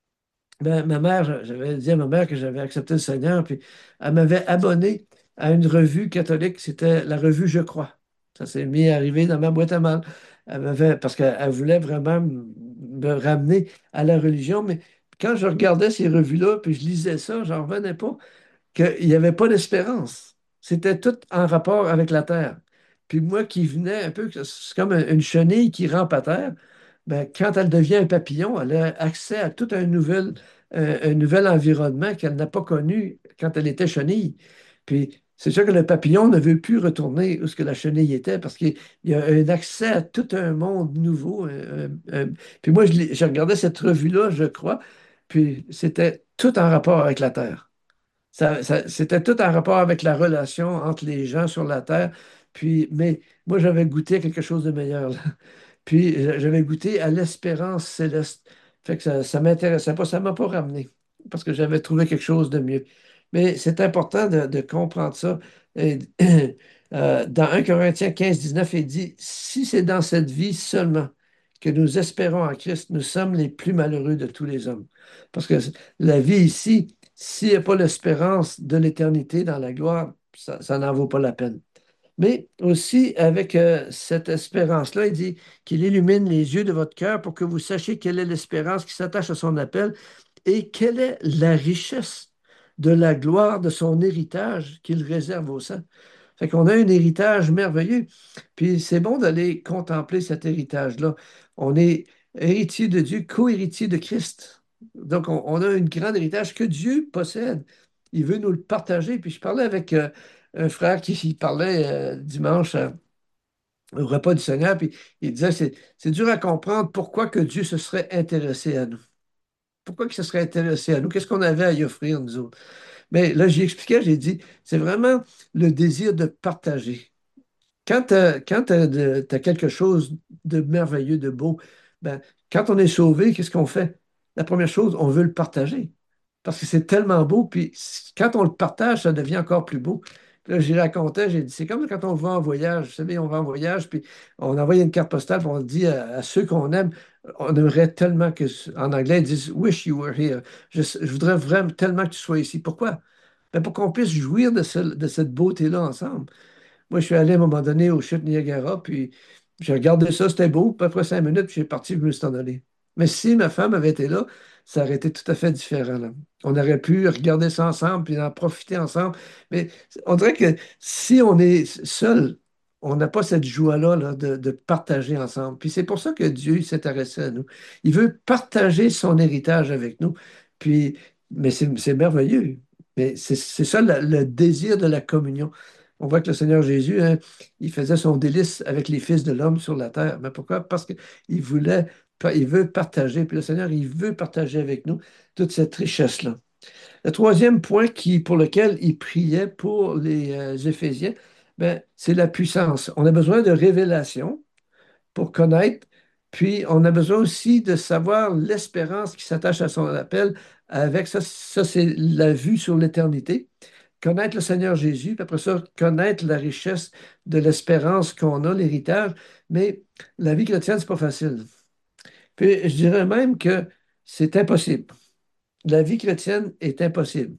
Speaker 1: ben, ma mère, j'avais dit à ma mère que j'avais accepté le Seigneur, puis elle m'avait abonné à une revue catholique, c'était la revue Je crois. Ça s'est mis à arriver dans ma boîte à mal. Elle m'avait, parce qu'elle voulait vraiment m- me ramener à la religion, mais quand je regardais ces revues-là, puis je lisais ça, j'en revenais pas qu'il n'y avait pas d'espérance. C'était tout en rapport avec la terre. Puis moi qui venais un peu, c'est comme une chenille qui rampe à terre, ben, quand elle devient un papillon, elle a accès à tout un nouvel, un, un nouvel environnement qu'elle n'a pas connu quand elle était chenille. Puis c'est sûr que le papillon ne veut plus retourner où ce que la chenille était parce qu'il y a un accès à tout un monde nouveau. un- un- un- Puis moi, je, l'ai- je regardais cette revue-là, je crois, puis c'était tout en rapport avec la terre. Ça- ça- c'était tout en rapport avec la relation entre les gens sur la Terre. Puis, mais moi, j'avais goûté à quelque chose de meilleur, là. Puis, euh, j'avais goûté à l'espérance céleste. Fait que ça, ça m'intéressait pas, ça m'a pas ramené, parce que j'avais trouvé quelque chose de mieux. Mais c'est important de, de comprendre ça. Et, euh, dans un Corinthiens quinze dix-neuf, il dit, si c'est dans cette vie seulement que nous espérons en Christ, nous sommes les plus malheureux de tous les hommes. Parce que la vie ici, s'il n'y a pas l'espérance de l'éternité dans la gloire, ça, ça n'en vaut pas la peine. Mais aussi, avec euh, cette espérance-là, il dit qu'il illumine les yeux de votre cœur pour que vous sachiez quelle est l'espérance qui s'attache à son appel et quelle est la richesse de la gloire de son héritage qu'il réserve aux saints. Fait qu'on a un héritage merveilleux. Puis c'est bon d'aller contempler cet héritage-là. On est héritier de Dieu, co-héritier de Christ. Donc, on, on a un grand héritage que Dieu possède. Il veut nous le partager. Puis je parlais avec euh, un frère qui qui parlait euh, dimanche euh, au repas du Seigneur, puis il disait, c'est, c'est dur à comprendre pourquoi que Dieu se serait intéressé à nous. Pourquoi il se serait intéressé à nous? Qu'est-ce qu'on avait à y offrir, nous autres? Mais là, j'y expliquais, j'ai dit, c'est vraiment le désir de partager. Quand tu as, quand t'as de- t'as quelque chose de merveilleux, de beau, ben, quand on est sauvé, qu'est-ce qu'on fait? La première chose, on veut le partager. Parce que c'est tellement beau, puis c- quand on le partage, ça devient encore plus beau. Puis là, j'y racontais, j'ai dit, c'est comme quand on va en voyage. Vous savez, on va en voyage, puis on envoie une carte postale, puis on dit à, à ceux qu'on aime, on aimerait tellement que, en anglais, ils disent, Wish you were here. Je, je voudrais vraiment tellement que tu sois ici. Pourquoi? Ben, pour qu'on puisse jouir de, ce- de cette beauté-là ensemble. Moi, je suis allé à un moment donné au chute Niagara, puis j'ai regardé ça, c'était beau. Puis après cinq minutes, puis j'ai parti, je me suis en allé. Mais si ma femme avait été là, ça aurait été tout à fait différent, là. On aurait pu regarder ça ensemble, puis en profiter ensemble. Mais on dirait que si on est seul, on n'a pas cette joie-là là, de, de partager ensemble. Puis c'est pour ça que Dieu s'est intéressé à nous. Il veut partager son héritage avec nous. Puis, mais c'est c'est merveilleux. Mais c'est c'est ça le le désir de la communion. On voit que le Seigneur Jésus, hein, il faisait son délice avec les fils de l'homme sur la terre. Mais pourquoi? Parce qu'il voulait, il veut partager. Puis le Seigneur, il veut partager avec nous toute cette richesse-là. Le troisième point qui, pour lequel il priait pour les euh, Éphésiens, ben, c'est la puissance. On a besoin de révélation pour connaître, puis on a besoin aussi de savoir l'espérance qui s'attache à son appel. Avec ça, ça c'est la vue sur l'éternité, connaître le Seigneur Jésus, puis après ça, connaître la richesse de l'espérance qu'on a, l'héritage. Mais la vie chrétienne, c'est pas facile. Puis je dirais même que c'est impossible. La vie chrétienne est impossible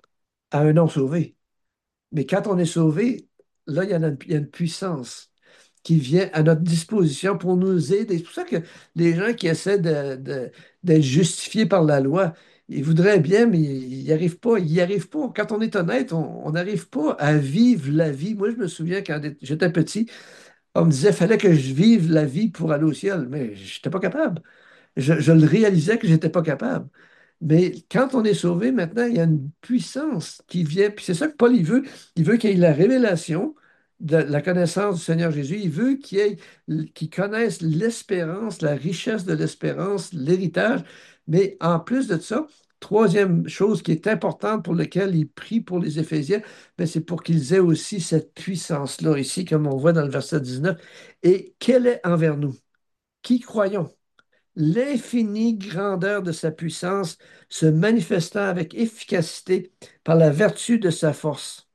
Speaker 1: à un non sauvé. Mais quand on est sauvé, là, il y a une, il y a une puissance qui vient à notre disposition pour nous aider. C'est pour ça que les gens qui essaient de- de- d'être justifiés par la loi, ils voudraient bien, mais ils n'y arrivent pas. Ils n'y arrivent pas. Quand on est honnête, on on n'arrive pas à vivre la vie. Moi, je me souviens quand j'étais petit, on me disait qu'il fallait que je vive la vie pour aller au ciel, mais je n'étais pas capable. Je, je le réalisais que je n'étais pas capable. Mais quand on est sauvé, maintenant, il y a une puissance qui vient. Puis c'est ça que Paul, il veut. Il veut qu'il y ait la révélation de la connaissance du Seigneur Jésus. Il veut qu'il y ait, qu'il connaisse l'espérance, la richesse de l'espérance, l'héritage. Mais en plus de ça, troisième chose qui est importante pour laquelle il prie pour les Éphésiens, ben, c'est pour qu'ils aient aussi cette puissance-là, ici, comme on voit dans le verset dix-neuf. Et quelle est envers nous? Qui croyons? L'infinie grandeur de sa puissance se manifestant avec efficacité par la vertu de sa force.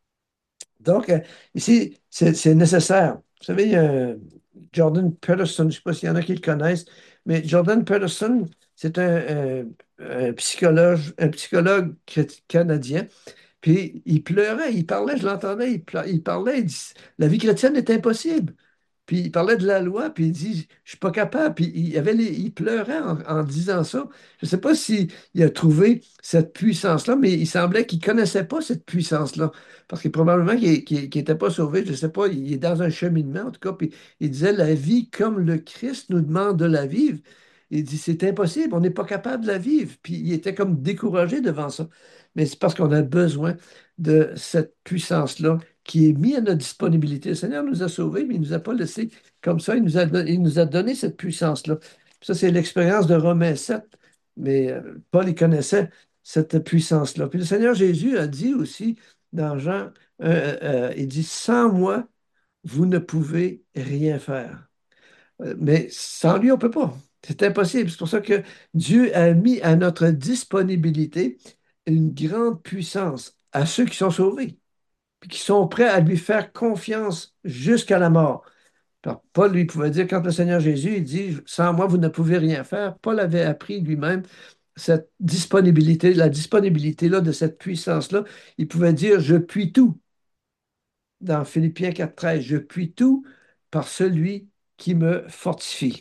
Speaker 1: Donc, euh, ici, c'est c'est nécessaire. Vous savez, il y a Jordan Peterson, je ne sais pas s'il y en a qui le connaissent, mais Jordan Peterson, c'est un, un- un psychologue, un psychologue chré- canadien. Puis il pleurait, il parlait, je l'entendais, il, pla- il parlait, il dit, la vie chrétienne est impossible. Puis il parlait de la loi, puis il dit, je suis pas capable. Puis il, avait les- il pleurait en, en disant ça. Je ne sais pas s'il a trouvé cette puissance-là, mais il semblait qu'il ne connaissait pas cette puissance-là. Parce que probablement qu'il n'était pas sauvé, je ne sais pas, il est dans un cheminement, en tout cas. Puis il disait, la vie comme le Christ nous demande de la vivre. Il dit, c'est impossible, on n'est pas capable de la vivre. Puis il était comme découragé devant ça. Mais c'est parce qu'on a besoin de cette puissance-là qui est mise à notre disponibilité. Le Seigneur nous a sauvés, mais il ne nous a pas laissés comme ça. Il nous a, don- il nous a donné cette puissance-là. Ça, c'est l'expérience de Romains sept. Mais euh, Paul, il connaissait cette puissance-là. Puis le Seigneur Jésus a dit aussi dans Jean, euh, euh, il dit, sans moi, vous ne pouvez rien faire. Euh, Mais sans lui, on ne peut pas. C'est impossible. C'est pour ça que Dieu a mis à notre disponibilité une grande puissance à ceux qui sont sauvés, puis qui sont prêts à lui faire confiance jusqu'à la mort. Alors, Paul, lui, pouvait dire, quand le Seigneur Jésus, il dit, sans moi, vous ne pouvez rien faire, Paul avait appris lui-même cette disponibilité, la disponibilité là, de cette puissance-là. Il pouvait dire, je puis tout, dans Philippiens quatre treize, je puis tout par celui qui me fortifie.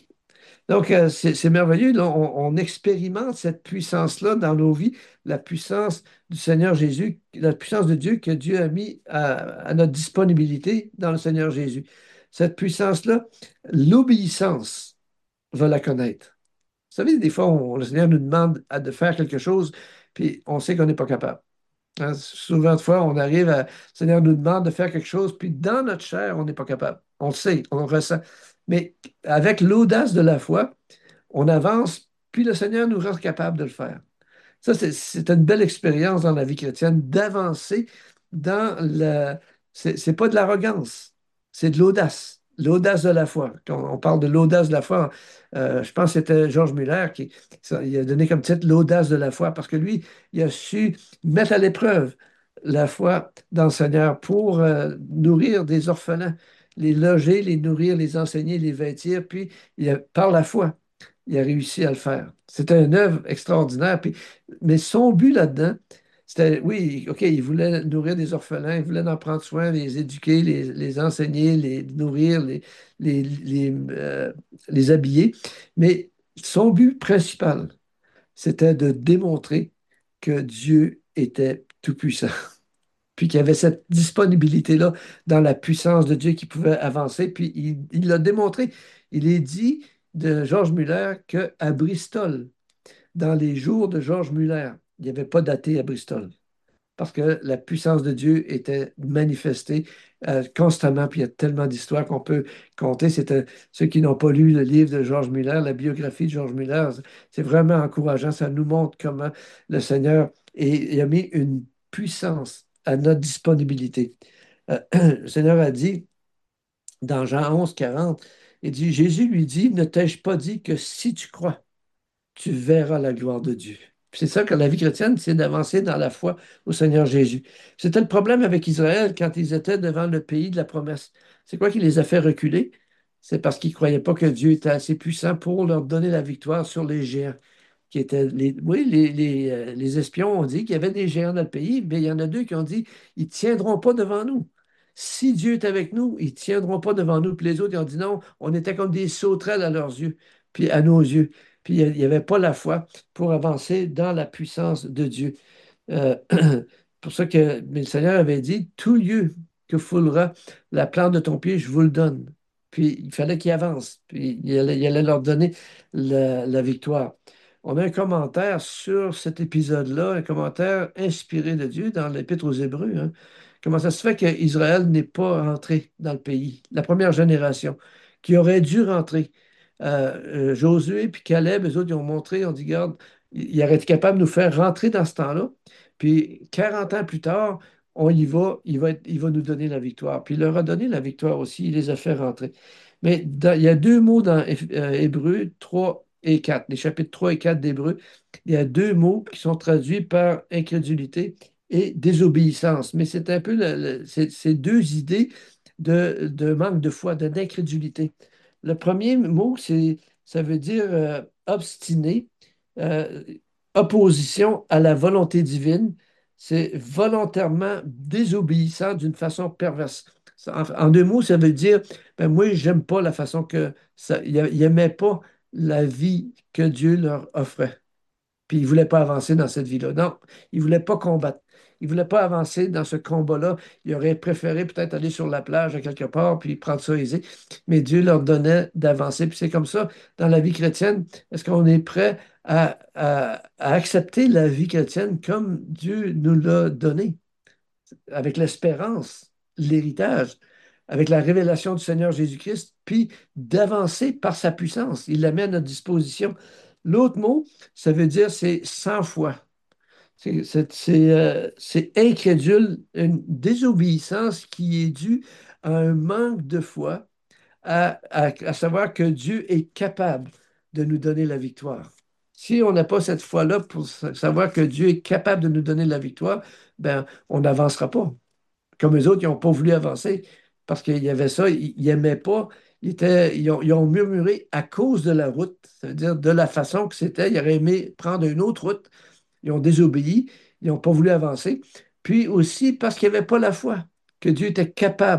Speaker 1: Donc, euh, c'est c'est merveilleux. Là, on, on expérimente cette puissance-là dans nos vies, la puissance du Seigneur Jésus, la puissance de Dieu que Dieu a mis à, à notre disponibilité dans le Seigneur Jésus. Cette puissance-là, l'obéissance va la connaître. Vous savez, des fois, on- le Seigneur nous demande à- de faire quelque chose, puis on sait qu'on n'est pas capable. Hein, souvent de fois, on arrive à, le Seigneur nous demande de faire quelque chose, puis dans notre chair, on n'est pas capable. On le sait, on le ressent. Mais avec l'audace de la foi, on avance, puis le Seigneur nous rend capable de le faire. Ça, c'est c'est une belle expérience dans la vie chrétienne d'avancer dans le. C'est c'est pas de l'arrogance, c'est de l'audace. L'audace de la foi. Quand on parle de l'audace de la foi, euh, je pense que c'était Georges Muller qui ça, il a donné comme titre l'audace de la foi parce que lui, il a su mettre à l'épreuve la foi dans le Seigneur pour euh, nourrir des orphelins, les loger, les nourrir, les enseigner, les vêtir, puis il a- par la foi il a réussi à le faire. C'était une œuvre extraordinaire. Puis, mais son but là-dedans, c'était, oui, OK, il voulait nourrir des orphelins, il voulait en prendre soin, les éduquer, les, les enseigner, les nourrir, les, les, les, euh, les habiller. Mais son but principal, c'était de démontrer que Dieu était tout-puissant puis qu'il y avait cette disponibilité-là dans la puissance de Dieu qui pouvait avancer. Puis il il l'a démontré. Il est dit de Georges Muller qu'à Bristol, dans les jours de Georges Muller, il n'y avait pas d'athée à Bristol parce que la puissance de Dieu était manifestée euh, constamment. Puis il y a tellement d'histoires qu'on peut compter. C'était ceux qui n'ont pas lu le livre de Georges Muller, la biographie de Georges Muller, c'est vraiment encourageant. Ça nous montre comment le Seigneur est- il a mis une puissance à notre disponibilité. Euh, le Seigneur a dit dans Jean onze, quarante, il dit, Jésus lui dit, ne t'ai-je pas dit que si tu crois, tu verras la gloire de Dieu. Puis c'est ça que la vie chrétienne, c'est d'avancer dans la foi au Seigneur Jésus. C'était le problème avec Israël quand ils étaient devant le pays de la promesse. C'est quoi qui les a fait reculer? C'est parce qu'ils ne croyaient pas que Dieu était assez puissant pour leur donner la victoire sur les géants. Qui étaient les, oui, les, les, euh, les espions ont dit qu'il y avait des géants dans le pays, mais il y en a deux qui ont dit, ils ne tiendront pas devant nous. Si Dieu est avec nous, ils ne tiendront pas devant nous. Puis les autres, ils ont dit non, on était comme des sauterelles à leurs yeux, puis à nos yeux. Puis il n'y avait pas la foi pour avancer dans la puissance de Dieu. Euh, pour ça que mais le Seigneur avait dit, tout lieu que foulera la plante de ton pied, je vous le donne. Puis il fallait qu'il avance, puis il allait, il allait leur donner la, la victoire. On a un commentaire sur cet épisode-là, un commentaire inspiré de Dieu dans l'Épître aux Hébreux, hein. Comment ça se fait qu'Israël n'est pas rentré dans le pays, la première génération, qui aurait dû rentrer? Euh, euh, Josué puis Caleb, eux autres, ils ont montré, on dit, regarde, il il aurait été capable de nous faire rentrer dans ce temps-là. Puis quarante ans plus tard, on y va, il va, être- il va nous donner la victoire. Puis il leur a donné la victoire aussi, il les a fait rentrer. Mais dans- il y a deux mots dans Éph- euh, Hébreu trois et quatre, les chapitres trois et quatre d'Hébreu. Il y a deux mots qui sont traduits par incrédulité et désobéissance. Mais c'est un peu le- le- c'est- c'est deux idées de, de manque de foi, de- d'incrédulité. Le premier mot, c'est, ça veut dire euh, obstiné, euh, opposition à la volonté divine. C'est volontairement désobéissant d'une façon perverse. Ça, En, en deux mots, ça veut dire, ben moi, j'aime pas la façon que ça, il n'aimait pas la vie que Dieu leur offrait. Puis il ne voulait pas avancer dans cette vie-là. Non, il ne voulait pas combattre. Il ne voulait pas avancer dans ce combat-là. Il aurait préféré peut-être aller sur la plage à quelque part puis prendre ça aisé. Mais Dieu leur donnait d'avancer. Puis c'est comme ça dans la vie chrétienne. Est-ce qu'on est prêt à, à- à accepter la vie chrétienne comme Dieu nous l'a donnée, avec l'espérance, l'héritage, avec la révélation du Seigneur Jésus-Christ, puis d'avancer par sa puissance. Il la met à notre disposition. L'autre mot, ça veut dire c'est sans foi. C'est c'est- c'est, euh, c'est incrédule, une désobéissance qui est due à un manque de foi, à, à- à savoir que Dieu est capable de nous donner la victoire. Si on n'a pas cette foi-là pour sa- savoir que Dieu est capable de nous donner la victoire, ben, on n'avancera pas. Comme eux autres, ils n'ont pas voulu avancer parce qu'il y avait ça, ils n'aimaient pas. Ils, étaient- ils ont, ils ont murmuré à cause de la route, c'est-à-dire de la façon que c'était. Ils auraient aimé prendre une autre route. Ils ont désobéi, ils n'ont pas voulu avancer. Puis aussi parce qu'il n'y avait pas la foi, que Dieu était capable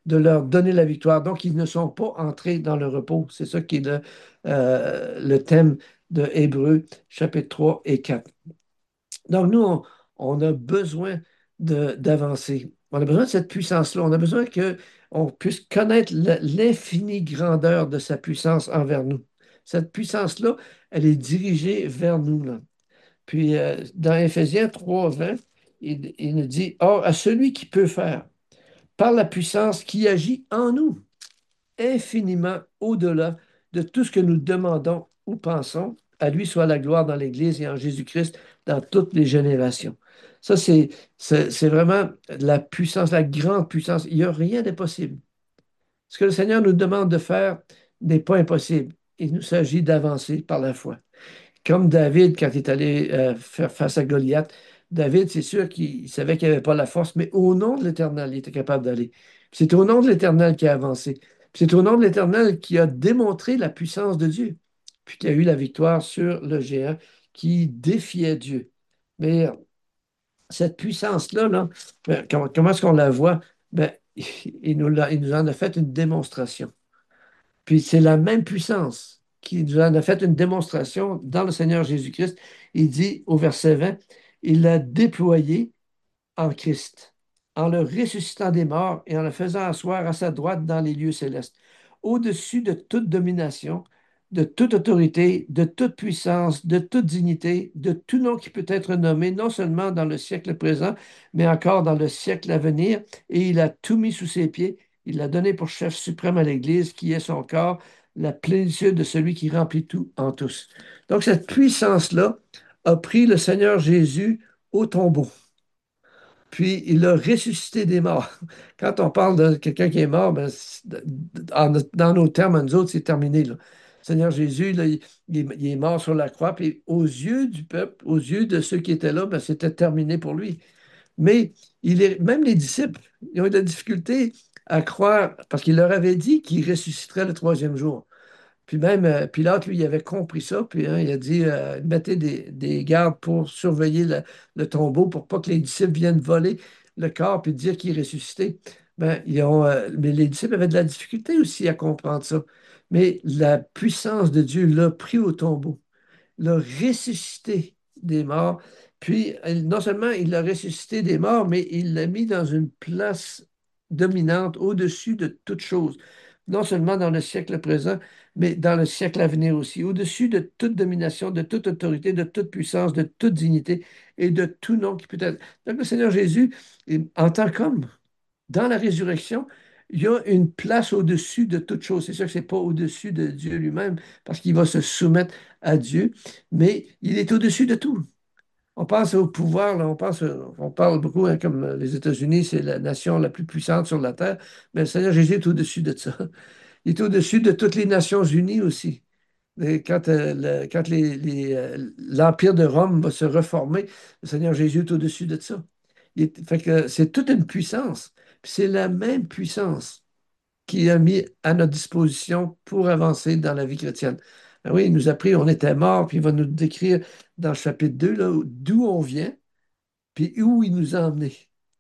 Speaker 1: de leur donner la victoire. Donc, ils ne sont pas entrés dans le repos. C'est ça qui est le, euh, le thème de Hébreux, chapitre trois et quatre. Donc, nous, on, on a besoin de- d'avancer. On a besoin de cette puissance-là. On a besoin qu'on puisse connaître le- l'infinie grandeur de sa puissance envers nous. Cette puissance-là, elle est dirigée vers nous, là. Puis, euh, dans Éphésiens trois vingt, il, il nous dit, Or, à celui qui peut faire, par la puissance qui agit en nous, infiniment au-delà de tout ce que nous demandons ou pensons. À lui soit la gloire dans l'Église et en Jésus-Christ dans toutes les générations. Ça, c'est, c'est, c'est vraiment la puissance, la grande puissance. Il n'y a rien d'impossible. Ce que le Seigneur nous demande de faire n'est pas impossible. Il nous s'agit d'avancer par la foi. Comme David, quand il est allé euh, faire face à Goliath, David, c'est sûr qu'il savait qu'il n'avait pas la force, mais au nom de l'Éternel, il était capable d'aller. C'est au nom de l'Éternel qu'il a avancé. C'est au nom de l'Éternel qui a démontré la puissance de Dieu, puis qu'il a eu la victoire sur le géant qui défiait Dieu. Mais euh, cette puissance-là, là, ben, comment, comment est-ce qu'on la voit? Ben, il nous l'a- il nous en a fait une démonstration. Puis c'est la même puissance qui nous en a fait une démonstration dans le Seigneur Jésus-Christ. Il dit au verset vingt, il l'a déployé en Christ, en le ressuscitant des morts et en le faisant asseoir à sa droite dans les lieux célestes, au-dessus de toute domination, de toute autorité, de toute puissance, de toute dignité, de tout nom qui peut être nommé, non seulement dans le siècle présent, mais encore dans le siècle à venir. Et il a tout mis sous ses pieds. Il l'a donné pour chef suprême à l'Église, qui est son corps, la plénitude de celui qui remplit tout en tous. Donc cette puissance-là a pris le Seigneur Jésus au tombeau. Puis il a ressuscité des morts. Quand on parle de quelqu'un qui est mort, ben, dans nos termes, à nous autres, c'est terminé, là. Le Seigneur Jésus, là, il, il est, il est mort sur la croix, puis aux yeux du peuple, aux yeux de ceux qui étaient là, ben, c'était terminé pour lui. Mais il est, même les disciples, ils ont eu de la difficulté à croire, parce qu'il leur avait dit qu'il ressusciterait le troisième jour. Puis même euh, Pilate, lui, il avait compris ça, puis hein, il a dit euh, mettez des, des gardes pour surveiller le, le tombeau pour pas que les disciples viennent voler le corps puis dire qu'il est ressuscité. Ben, ils ont, euh, mais les disciples avaient de la difficulté aussi à comprendre ça. Mais la puissance de Dieu l'a pris au tombeau, l'a ressuscité des morts. Puis, euh, non seulement il l'a ressuscité des morts, mais il l'a mis dans une place dominante au-dessus de toute chose. Non seulement dans le siècle présent, mais dans le siècle à venir aussi, au-dessus de toute domination, de toute autorité, de toute puissance, de toute dignité et de tout nom qui peut être. Donc, le Seigneur Jésus, en tant qu'homme, dans la résurrection, il y a une place au-dessus de toute chose. C'est sûr que ce n'est pas au-dessus de Dieu lui-même, parce qu'il va se soumettre à Dieu, mais il est au-dessus de tout. On pense au pouvoir, là, on pense, on parle beaucoup, hein, comme les États-Unis, c'est la nation la plus puissante sur la terre, mais le Seigneur Jésus est au-dessus de ça. Il est au-dessus de toutes les Nations unies aussi. Et quand euh, le- quand les- les, euh, l'Empire de Rome va se reformer, le Seigneur Jésus est au-dessus de ça. Il est- fait que c'est toute une puissance. Puis c'est la même puissance qu'il a mis à notre disposition pour avancer dans la vie chrétienne. Ben oui, il nous a pris, on était mort, puis il va nous décrire dans le chapitre deux là, d'où on vient, puis où il nous a emmenés,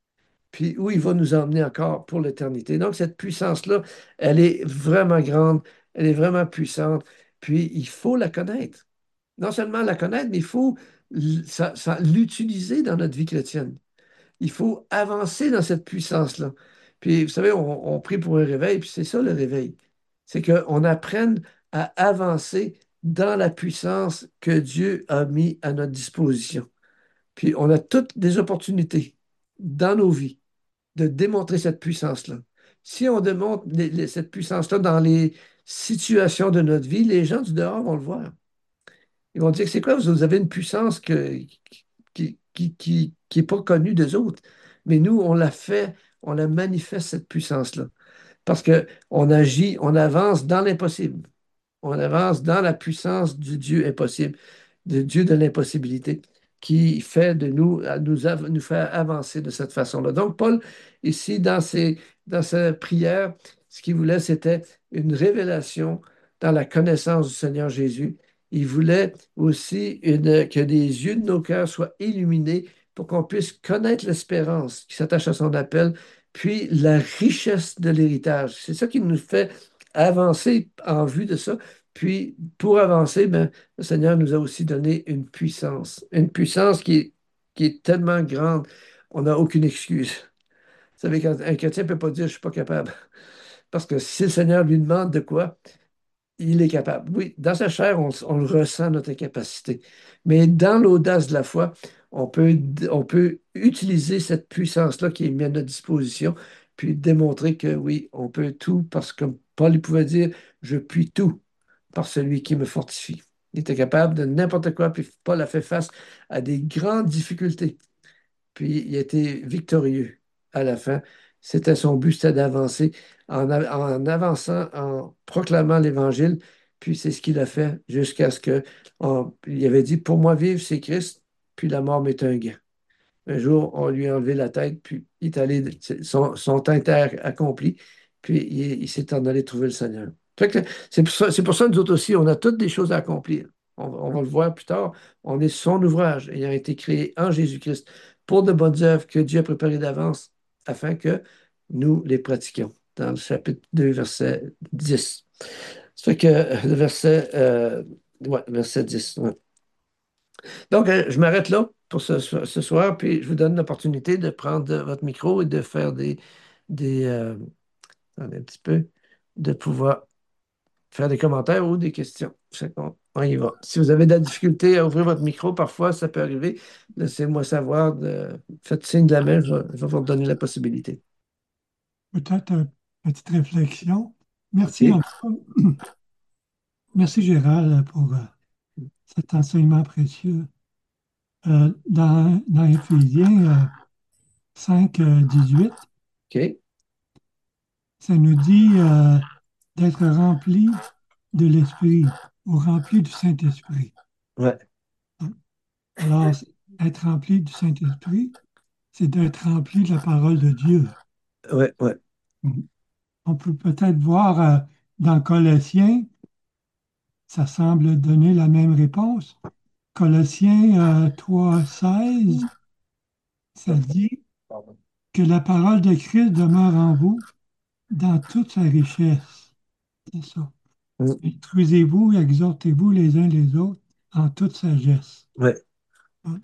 Speaker 1: puis où il va nous emmener encore pour l'éternité. Donc, cette puissance-là, elle est vraiment grande, elle est vraiment puissante, puis il faut la connaître. Non seulement la connaître, mais il faut l- ça- ça- l'utiliser dans notre vie chrétienne. Il faut avancer dans cette puissance-là. Puis, vous savez, on, on prie pour un réveil, puis c'est ça le réveil. C'est qu'on apprenne à avancer dans la puissance que Dieu a mis à notre disposition. Puis, on a toutes des opportunités dans nos vies de démontrer cette puissance-là. Si on démontre les- les- cette puissance-là dans les situations de notre vie, les gens du dehors vont le voir. Ils vont dire que c'est quoi? Vous avez une puissance que, qui, qui, qui, qui est pas connue des autres. Mais nous, on la fait, on la manifeste, cette puissance-là. Parce qu'on agit, on avance dans l'impossible. On avance dans la puissance du Dieu impossible, du Dieu de l'impossibilité, qui fait de nous, nous, av- nous faire avancer de cette façon-là. Donc, Paul, ici, dans ses, dans sa prière, ce qu'il voulait, c'était une révélation dans la connaissance du Seigneur Jésus. Il voulait aussi une- que les yeux de nos cœurs soient illuminés pour qu'on puisse connaître l'espérance qui s'attache à son appel, puis la richesse de l'héritage. C'est ça qui nous fait avancer en vue de ça. Puis pour avancer, ben, le Seigneur nous a aussi donné une puissance, une puissance qui est, qui est tellement grande, on n'a aucune excuse. Vous savez, quand un chrétien ne peut pas dire je ne suis pas capable. Parce que si le Seigneur lui demande de quoi, il est capable. Oui, dans sa chair, on, on le ressent, notre incapacité. Mais dans l'audace de la foi, on peut, on peut utiliser cette puissance-là qui est mise à notre disposition, puis démontrer que oui, on peut tout, parce que comme Paul il pouvait dire, je puis tout par celui qui me fortifie. Il était capable de n'importe quoi, puis Paul a fait face à des grandes difficultés. Puis il a été victorieux à la fin. C'était son but, c'était d'avancer en, a- en avançant, en proclamant l'Évangile. Puis c'est ce qu'il a fait jusqu'à ce que on- il avait dit, pour moi vivre, c'est Christ, puis la mort m'est un gain. Un jour, on lui a enlevé la tête, puis il est allé, son, son temps était accompli, puis il, il s'est en allé trouver le Seigneur. Fait que C'est pour ça, c'est pour ça, nous autres aussi, on a toutes des choses à accomplir. On, on va le voir plus tard. On est son ouvrage ayant été créé en Jésus-Christ pour de bonnes œuvres que Dieu a préparées d'avance afin que nous les pratiquions. Dans le chapitre deux, verset dix. Ça fait que euh, le verset, euh, ouais, verset dix. Ouais. Donc, euh, je m'arrête là pour ce, ce soir, puis je vous donne l'opportunité de prendre votre micro et de faire des, des euh, attendez un petit peu, de pouvoir faire des commentaires ou des questions. Fait qu'on- On y va. Si vous avez de la difficulté à ouvrir votre micro, parfois ça peut arriver. Laissez-moi savoir. De- Faites signe de la main, je vais, je vais vous donner la possibilité.
Speaker 2: Peut-être une petite réflexion. Merci, en
Speaker 1: OK.
Speaker 2: tout cas. Merci Gérald pour euh, cet enseignement précieux. Euh, dans, dans Éphésiens euh, cinq, euh, dix-huit,
Speaker 1: OK.
Speaker 2: ça nous dit euh, d'être rempli de l'Esprit ou rempli du Saint-Esprit.
Speaker 1: Ouais,
Speaker 2: Alors, être rempli du Saint-Esprit, c'est d'être rempli de la parole de Dieu.
Speaker 1: ouais, ouais.
Speaker 2: On peut peut-être voir euh, dans Colossiens, ça semble donner la même réponse. Colossiens euh, trois, seize, ça dit que la parole de Christ demeure en vous dans toute sa richesse. C'est ça.
Speaker 1: Mm,
Speaker 2: Instruisez-vous et exhortez-vous les uns les autres en toute sagesse.
Speaker 1: ouais.
Speaker 2: Hein?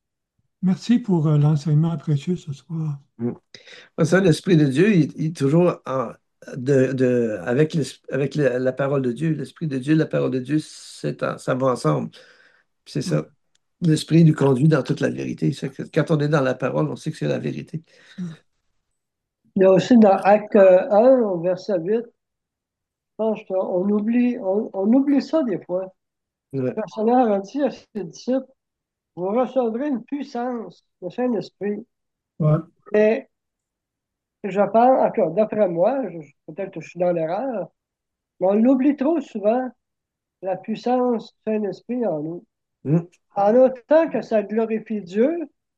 Speaker 2: Merci pour euh, l'enseignement précieux ce soir.
Speaker 1: Mm. Ouais, ça, l'Esprit de Dieu, il, il est toujours en- de, de- avec, l'es- avec la, la parole de Dieu. L'Esprit de Dieu, la parole de Dieu, c'est en- ça va ensemble. C'est
Speaker 2: Ouais,
Speaker 1: ça. L'Esprit nous conduit dans toute la vérité. C'est que quand on est dans la parole, on sait que c'est la vérité.
Speaker 2: ouais,
Speaker 3: Il y a aussi dans Acte un, au verset huit, je pense qu'on oublie, on, on oublie ça des fois.
Speaker 1: Ouais.
Speaker 3: Le Seigneur a dit à ses disciples, vous recevrez une puissance, le Saint-Esprit.
Speaker 2: ouais,
Speaker 3: Et je pense, en tout cas, d'après moi, je- peut-être que je suis dans l'erreur, mais on l'oublie trop souvent, la puissance du Saint-Esprit en nous.
Speaker 1: Mm.
Speaker 3: En autant que ça glorifie Dieu,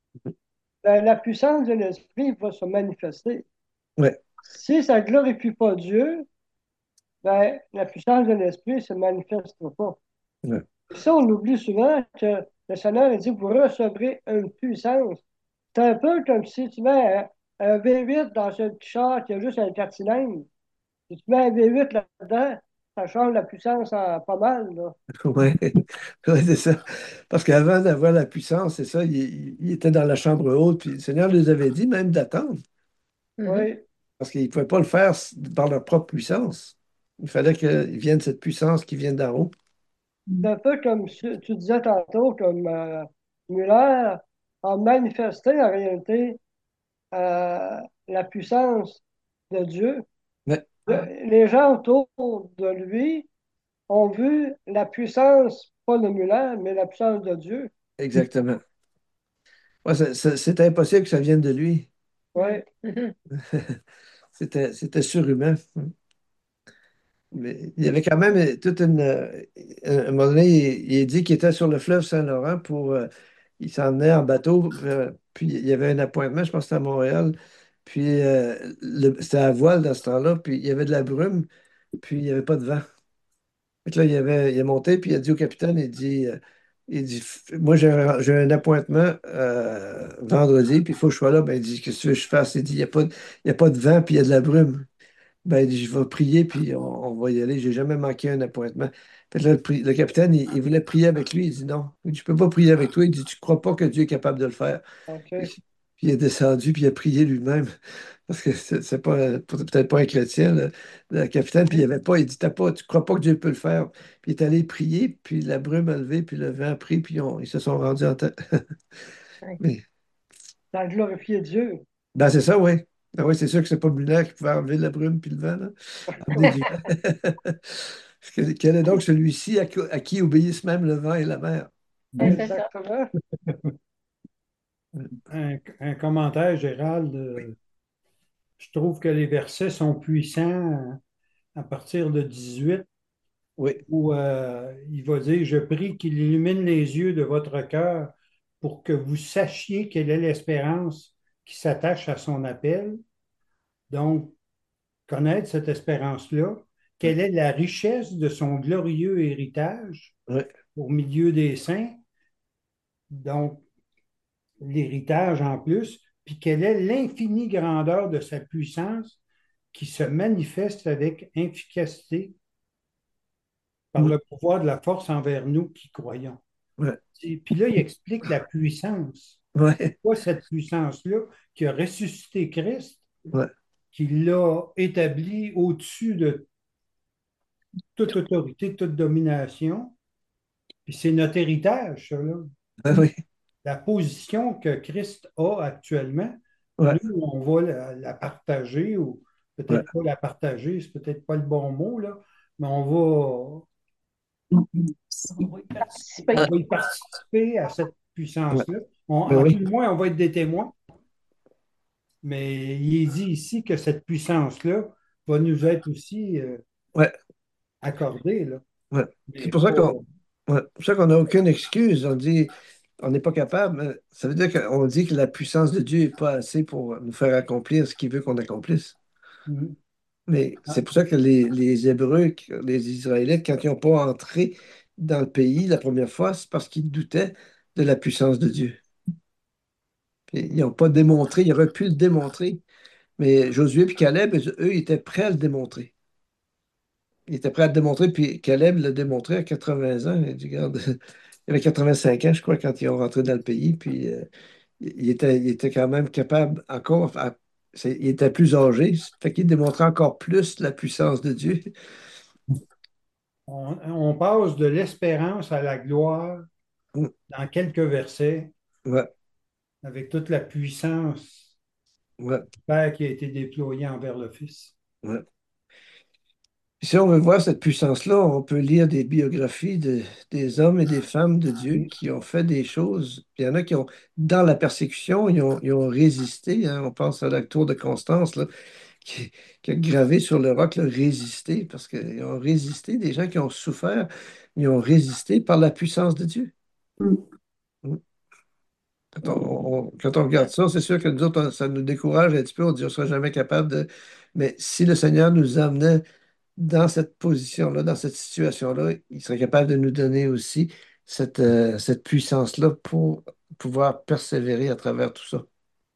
Speaker 3: ben, la puissance de l'Esprit va se manifester.
Speaker 1: Ouais.
Speaker 3: Si ça ne glorifie pas Dieu, ben, la puissance de l'Esprit ne se manifestera pas.
Speaker 1: Ouais.
Speaker 3: Ça, on oublie souvent que le Seigneur a dit, vous recevrez une puissance. C'est un peu comme si tu mets un, un V huit dans un petit char qui a juste un quatre cylindres. Si tu mets un V huit là-dedans, ça change la puissance en pas mal, là.
Speaker 1: Ouais. Ouais, c'est ça. Parce qu'avant d'avoir la puissance, c'est ça, il, il- il était dans la chambre haute, puis le Seigneur nous avait dit même d'attendre,
Speaker 2: mhm,
Speaker 3: Oui.
Speaker 1: parce qu'ils ne pouvaient pas le faire par leur propre puissance. Il fallait qu'il vienne cette puissance qui vienne d'en haut.
Speaker 3: C'est un peu comme tu tu disais tantôt, comme euh, Muller a manifesté en réalité euh, la puissance de Dieu.
Speaker 1: Ouais,
Speaker 3: Le- Les gens autour de lui ont vu la puissance, pas de Muller, mais la puissance de Dieu.
Speaker 1: exactement. Ouais, c'est c'est- c'est impossible que ça vienne de lui.
Speaker 3: Oui.
Speaker 2: mhm.
Speaker 1: C'était, c'était surhumain. Mais il y avait quand même toute une. euh, À un moment donné, il, il a dit qu'il était sur le fleuve Saint-Laurent pour. Euh, il s'en venait en bateau, euh, puis il y avait un appointement, je pense que c'était à Montréal. Puis euh, le- c'était à voile dans ce temps-là, puis il y avait de la brume, puis il n'y avait pas de vent. Fait que là, il, avait, il est monté, puis il a dit au capitaine, il dit, euh, Il dit, moi, j'ai un, j'ai un appointement euh, vendredi, puis il faut que je sois là. Ben, il dit, qu'est-ce que tu veux que je fasse? Il dit, il n'y a pas, de- il y a pas de vent, puis il y a de la brume. Ben, il dit, je vais prier, puis on, on va y aller. J'ai jamais manqué un appointement. Fait que là, le, pri- le capitaine, il, il voulait prier avec lui. Il dit, non, il dit, je peux pas prier avec toi. Il dit, tu crois pas que Dieu est capable de le faire? Puis,
Speaker 3: OK.
Speaker 1: puis il est descendu, puis il a prié lui-même. Parce que c'est c'est pas, peut-être pas un chrétien, le, le capitaine, puis il avait pas, il dit, t'as pas, tu crois pas que Dieu peut le faire. Puis il est allé prier, puis la brume a levé, puis le vent a pris, puis on- ils se sont rendus en tête. Mais,
Speaker 3: Ça a glorifié Dieu.
Speaker 1: ben c'est ça, oui. Ben oui, c'est sûr que c'est pas Muller qui pouvait enlever la brume puis le vent, là. Amener du vent. Parce que- Quel est donc celui-ci à, qui à qui obéissent même le vent et la mer?
Speaker 4: Ben, c'est ça.
Speaker 3: Exactement.
Speaker 5: Un, un commentaire, Gérald. euh, je trouve que les versets sont puissants euh, à partir de dix-huit,
Speaker 1: Oui,
Speaker 5: où euh, il va dire, je prie qu'il illumine les yeux de votre cœur pour que vous sachiez quelle est l'espérance qui s'attache à son appel. Donc, connaître cette espérance-là,
Speaker 1: oui,
Speaker 5: quelle est la richesse de son glorieux héritage
Speaker 1: oui,
Speaker 5: au milieu des saints, donc l'héritage en plus, puis quelle est l'infinie grandeur de sa puissance qui se manifeste avec efficacité par
Speaker 1: oui,
Speaker 5: le pouvoir de la force envers nous qui croyons.
Speaker 1: oui,
Speaker 5: Et puis là, il explique la puissance.
Speaker 1: oui,
Speaker 5: Quoi cette puissance-là qui a ressuscité Christ,
Speaker 1: oui.
Speaker 5: qui l'a établi au-dessus de toute autorité, toute domination. Puis c'est notre héritage, ça, là.
Speaker 1: Ah oui,
Speaker 5: La position que Christ a actuellement,
Speaker 1: oui,
Speaker 5: nous, on va la, la partager, ou
Speaker 1: oui,
Speaker 5: peut-être pas la partager, c'est peut-être pas le bon mot, là, mais on va,
Speaker 4: On va y
Speaker 5: on
Speaker 4: participer.
Speaker 5: va y participer à cette
Speaker 1: oui.
Speaker 5: puissance-là. On-
Speaker 1: Ben
Speaker 5: en tout
Speaker 1: oui,
Speaker 5: le moins, on va être des témoins, mais il est dit ici que cette puissance-là va nous être aussi euh,
Speaker 1: ouais,
Speaker 5: accordée, là,
Speaker 1: ouais. C'est
Speaker 5: mais
Speaker 1: pour ça
Speaker 5: pas.
Speaker 1: qu'on ouais, c'est pour ça qu'on n'a aucune excuse. On dit on n'est pas capable, mais ça veut dire qu'on dit que la puissance de Dieu n'est pas assez pour nous faire accomplir ce qu'il veut qu'on accomplisse.
Speaker 5: Mhm.
Speaker 1: Mais c'est
Speaker 5: Ah,
Speaker 1: pour ça que les, les Hébreux, les Israélites, quand ils n'ont pas entré dans le pays la première fois, c'est parce qu'ils doutaient de la puissance de Dieu. Puis ils n'ont pas démontré, ils auraient pu le démontrer, mais Josué et Caleb, eux, ils étaient prêts à le démontrer. Ils étaient prêts à le démontrer, puis Caleb l'a démontré à quatre-vingts ans. Il dit, regarde, il avait quatre-vingt-cinq ans, je crois, quand ils ont rentré dans le pays, puis euh, il était, il était quand même capable encore, à- c'est- il était plus âgé, fait qu'il démontrait encore plus la puissance de Dieu.
Speaker 5: On, on passe de l'espérance à la gloire
Speaker 1: Mm,
Speaker 5: dans quelques versets
Speaker 1: ouais,
Speaker 5: avec toute la puissance
Speaker 1: ouais,
Speaker 5: du Père qui a été déployée envers le Fils.
Speaker 1: ouais. Si on veut voir cette puissance-là, on peut lire des biographies de- des hommes et des femmes de Dieu qui ont fait des choses. Il y en a qui ont, dans la persécution, ils ont, ils ont résisté, hein. On pense à la tour de Constance, là, qui, qui a gravé sur le roc, là, résister, parce qu'ils ont résisté. Des gens qui ont souffert, ils ont résisté par la puissance de Dieu. Mm. Quand on, on- quand on regarde ça, c'est sûr que nous autres, on- ça nous décourage un petit peu, on dit on ne sera jamais capable de. Mais si le Seigneur nous amenait dans cette position-là, dans cette situation-là, il serait capable de nous donner aussi cette, euh, cette puissance-là pour pouvoir persévérer à travers tout ça.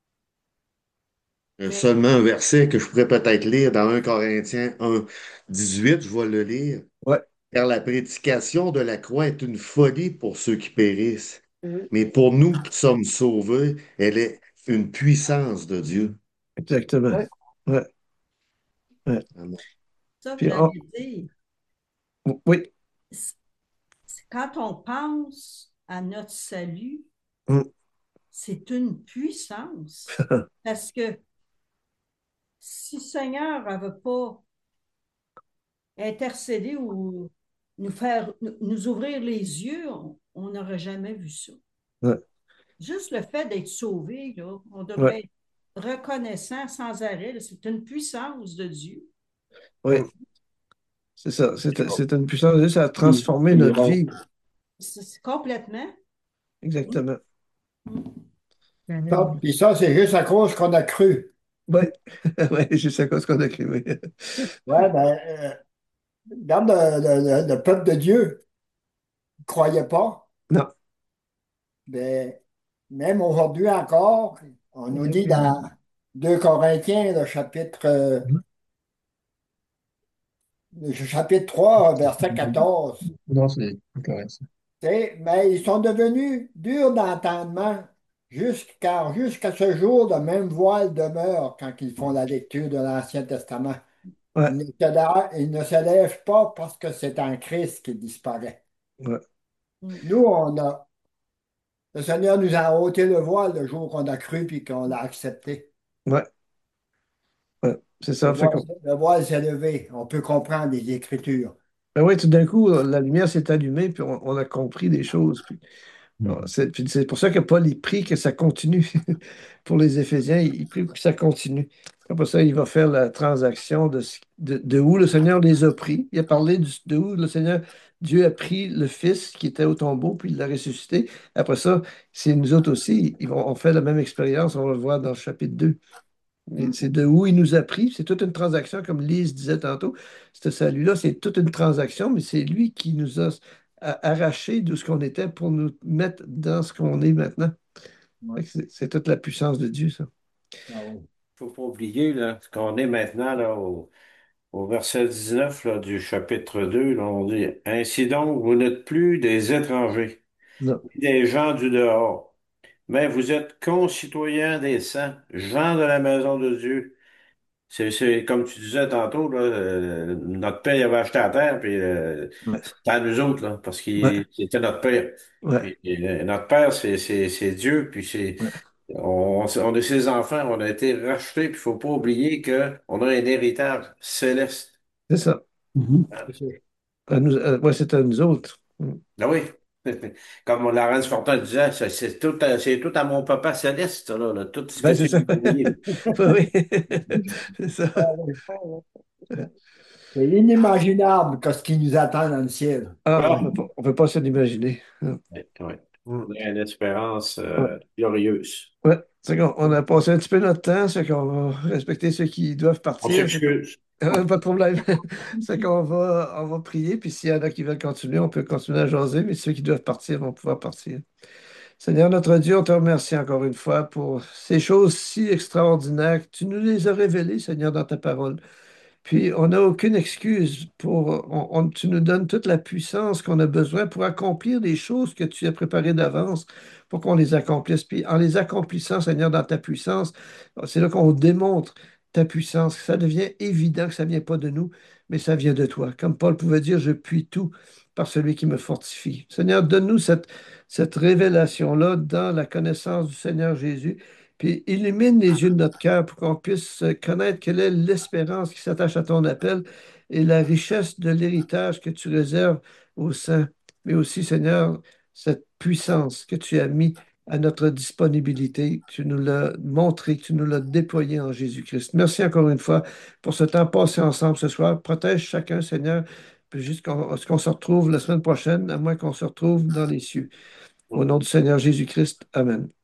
Speaker 6: Euh,
Speaker 4: Mais
Speaker 6: Seulement un verset que je pourrais peut-être lire dans un Corinthiens un dix-huit, je vais le lire.
Speaker 1: Ouais,
Speaker 6: Car la prédication de la croix est une folie pour ceux qui périssent,
Speaker 3: Mhm.
Speaker 6: mais pour nous qui sommes sauvés, elle est une puissance de Dieu.
Speaker 1: exactement.
Speaker 3: Ouais.
Speaker 1: Ouais, ouais.
Speaker 6: Amen.
Speaker 4: ça que
Speaker 1: Puis, on-
Speaker 4: j'allais dire,
Speaker 1: oui,
Speaker 4: c'est- quand on pense à notre salut,
Speaker 1: mm,
Speaker 4: c'est une puissance. Parce que si le Seigneur n'avait pas intercédé ou nous faire nous nous ouvrir les yeux, on n'aurait jamais vu ça.
Speaker 1: ouais,
Speaker 4: Juste le fait d'être sauvé, là, on
Speaker 1: ouais,
Speaker 4: devrait être reconnaissant sans arrêt, là. C'est une puissance de Dieu.
Speaker 1: ouais. C'est ça. C'est c'est une puissance de Dieu, ça a
Speaker 7: Puis,
Speaker 1: transformé
Speaker 7: puis,
Speaker 1: notre
Speaker 7: on-
Speaker 1: vie.
Speaker 4: C'est c'est complètement.
Speaker 1: Exactement.
Speaker 7: ça, puis ça, c'est juste à cause qu'on a cru.
Speaker 1: Oui, ouais, juste à cause qu'on a cru. Oui.
Speaker 7: Ouais, ben, euh, regarde le, le- le- le peuple de Dieu ne croyait pas.
Speaker 1: Non,
Speaker 7: ben, même aujourd'hui encore, on nous dit dans deux Corinthiens, le chapitre, euh, le chapitre trois, verset quatorze.
Speaker 1: Non, c'est correct, ça.
Speaker 7: Tu sais, mais ils sont devenus durs d'entendement jusqu'à jusqu'à ce jour, le même voile demeure quand ils font la lecture de l'Ancien Testament.
Speaker 1: Ouais,
Speaker 7: Ils ne se lèvent, ils ne se lèvent pas parce que c'est en Christ qu'il disparaît.
Speaker 1: ouais,
Speaker 4: Mm.
Speaker 7: Nous, on a, le Seigneur nous a ôté le voile le jour qu'on a cru puis qu'on l'a accepté.
Speaker 1: ouais, ouais. C'est
Speaker 7: Le
Speaker 1: ça. Fait
Speaker 7: voile,
Speaker 1: qu'on-
Speaker 7: le voile s'est levé. On peut comprendre les Écritures.
Speaker 1: ben oui, tout d'un coup, la lumière s'est allumée, puis on, on a compris des choses. Puis, bon,
Speaker 5: Mhm.
Speaker 1: c'est puis c'est pour ça que Paul, il prie que ça continue. Pour les Éphésiens, il, il prie que ça continue. Après ça, il va faire la transaction de, ce- de, de où le Seigneur les a pris. Il a parlé du- de où le Seigneur, Dieu a pris le Fils qui était au tombeau, puis il l'a ressuscité. Après ça, c'est nous autres aussi, ils vont, on fait la même expérience, on va le voir dans le chapitre deux. Et c'est de où il nous a pris. C'est toute une transaction, comme Lise disait tantôt. Ce salut-là, c'est toute une transaction, mais c'est lui qui nous a a- arrachés de ce qu'on était pour nous mettre dans ce qu'on est maintenant. Fait
Speaker 7: Ouais.
Speaker 1: que C'est c'est toute la puissance de Dieu, ça.
Speaker 7: Ah oui.
Speaker 8: Faut pas oublier là, ce qu'on est maintenant là, au, au verset dix-neuf là, du chapitre deux, là, on dit, Ainsi donc, vous n'êtes plus des étrangers,
Speaker 1: Non.
Speaker 8: ni des gens du dehors, mais vous êtes concitoyens des saints, gens de la maison de Dieu. C'est, c'est comme tu disais tantôt, là, euh, notre père il avait acheté la terre, puis euh,
Speaker 1: Ouais,
Speaker 8: c'était à nous autres, là, parce
Speaker 1: ouais,
Speaker 8: qu'il c'était notre père.
Speaker 1: ouais,
Speaker 8: Puis, euh, notre père, c'est, c'est, c'est Dieu, puis c'est
Speaker 1: ouais.
Speaker 8: on, on est ses enfants, on a été rachetés, puis il faut pas oublier qu'on a un héritage céleste.
Speaker 1: C'est ça.
Speaker 2: Mhm.
Speaker 8: Hein?
Speaker 7: C'est ça.
Speaker 1: À nous- à- ouais, c'est à nous autres. Mm.
Speaker 8: Ah oui. Comme Laurence Fortin disait, c'est c'est tout, à- c'est tout à mon papa céleste, ça, là, là, tout ce que
Speaker 1: Ben, c'est
Speaker 8: c'est
Speaker 1: ça.
Speaker 8: que vous voyez.
Speaker 1: Oui, oui. C'est ça.
Speaker 7: Ah oui. C'est inimaginable que ce qui nous attend dans le ciel.
Speaker 1: Ah, on
Speaker 8: Ah,
Speaker 1: peut pas, on peut pas se l'imaginer.
Speaker 8: ouais, ouais.
Speaker 1: Mm.
Speaker 8: On a une espérance
Speaker 1: Ouais,
Speaker 8: euh, glorieuse.
Speaker 1: ouais. C'est qu'on on a passé un petit peu notre temps, c'est qu'on va respecter ceux qui doivent
Speaker 8: On
Speaker 1: partir. C'est qu'on-
Speaker 8: s'excuse.
Speaker 1: Ah, pas de problème. C'est qu'on va, on va prier, puis s'il y en a qui veulent continuer, on peut continuer à jaser, mais ceux qui doivent partir vont pouvoir partir. Seigneur notre Dieu, on te remercie encore une fois pour ces choses si extraordinaires que tu nous les as révélées, Seigneur, dans ta parole. Puis on n'a aucune excuse pour, on- on- tu nous donnes toute la puissance qu'on a besoin pour accomplir les choses que tu as préparées d'avance pour qu'on les accomplisse. Puis en les accomplissant, Seigneur, dans ta puissance, c'est là qu'on démontre ta puissance. Ça devient évident que ça ne vient pas de nous, mais ça vient de toi. Comme Paul pouvait dire, je puis tout par celui qui me fortifie. Seigneur, donne-nous cette, cette révélation-là dans la connaissance du Seigneur Jésus. Puis illumine les yeux de notre cœur pour qu'on puisse connaître quelle est l'espérance qui s'attache à ton appel et la richesse de l'héritage que tu réserves aux saints. Mais aussi, Seigneur, cette puissance que tu as mis à notre disponibilité. Tu nous l'as montré, tu nous l'as déployé en Jésus-Christ. Merci encore une fois pour ce temps passé ensemble ce soir. Protège chacun, Seigneur, jusqu'à ce qu'on se retrouve la semaine prochaine, à moins qu'on se retrouve dans les cieux. Au nom du Seigneur Jésus-Christ. Amen.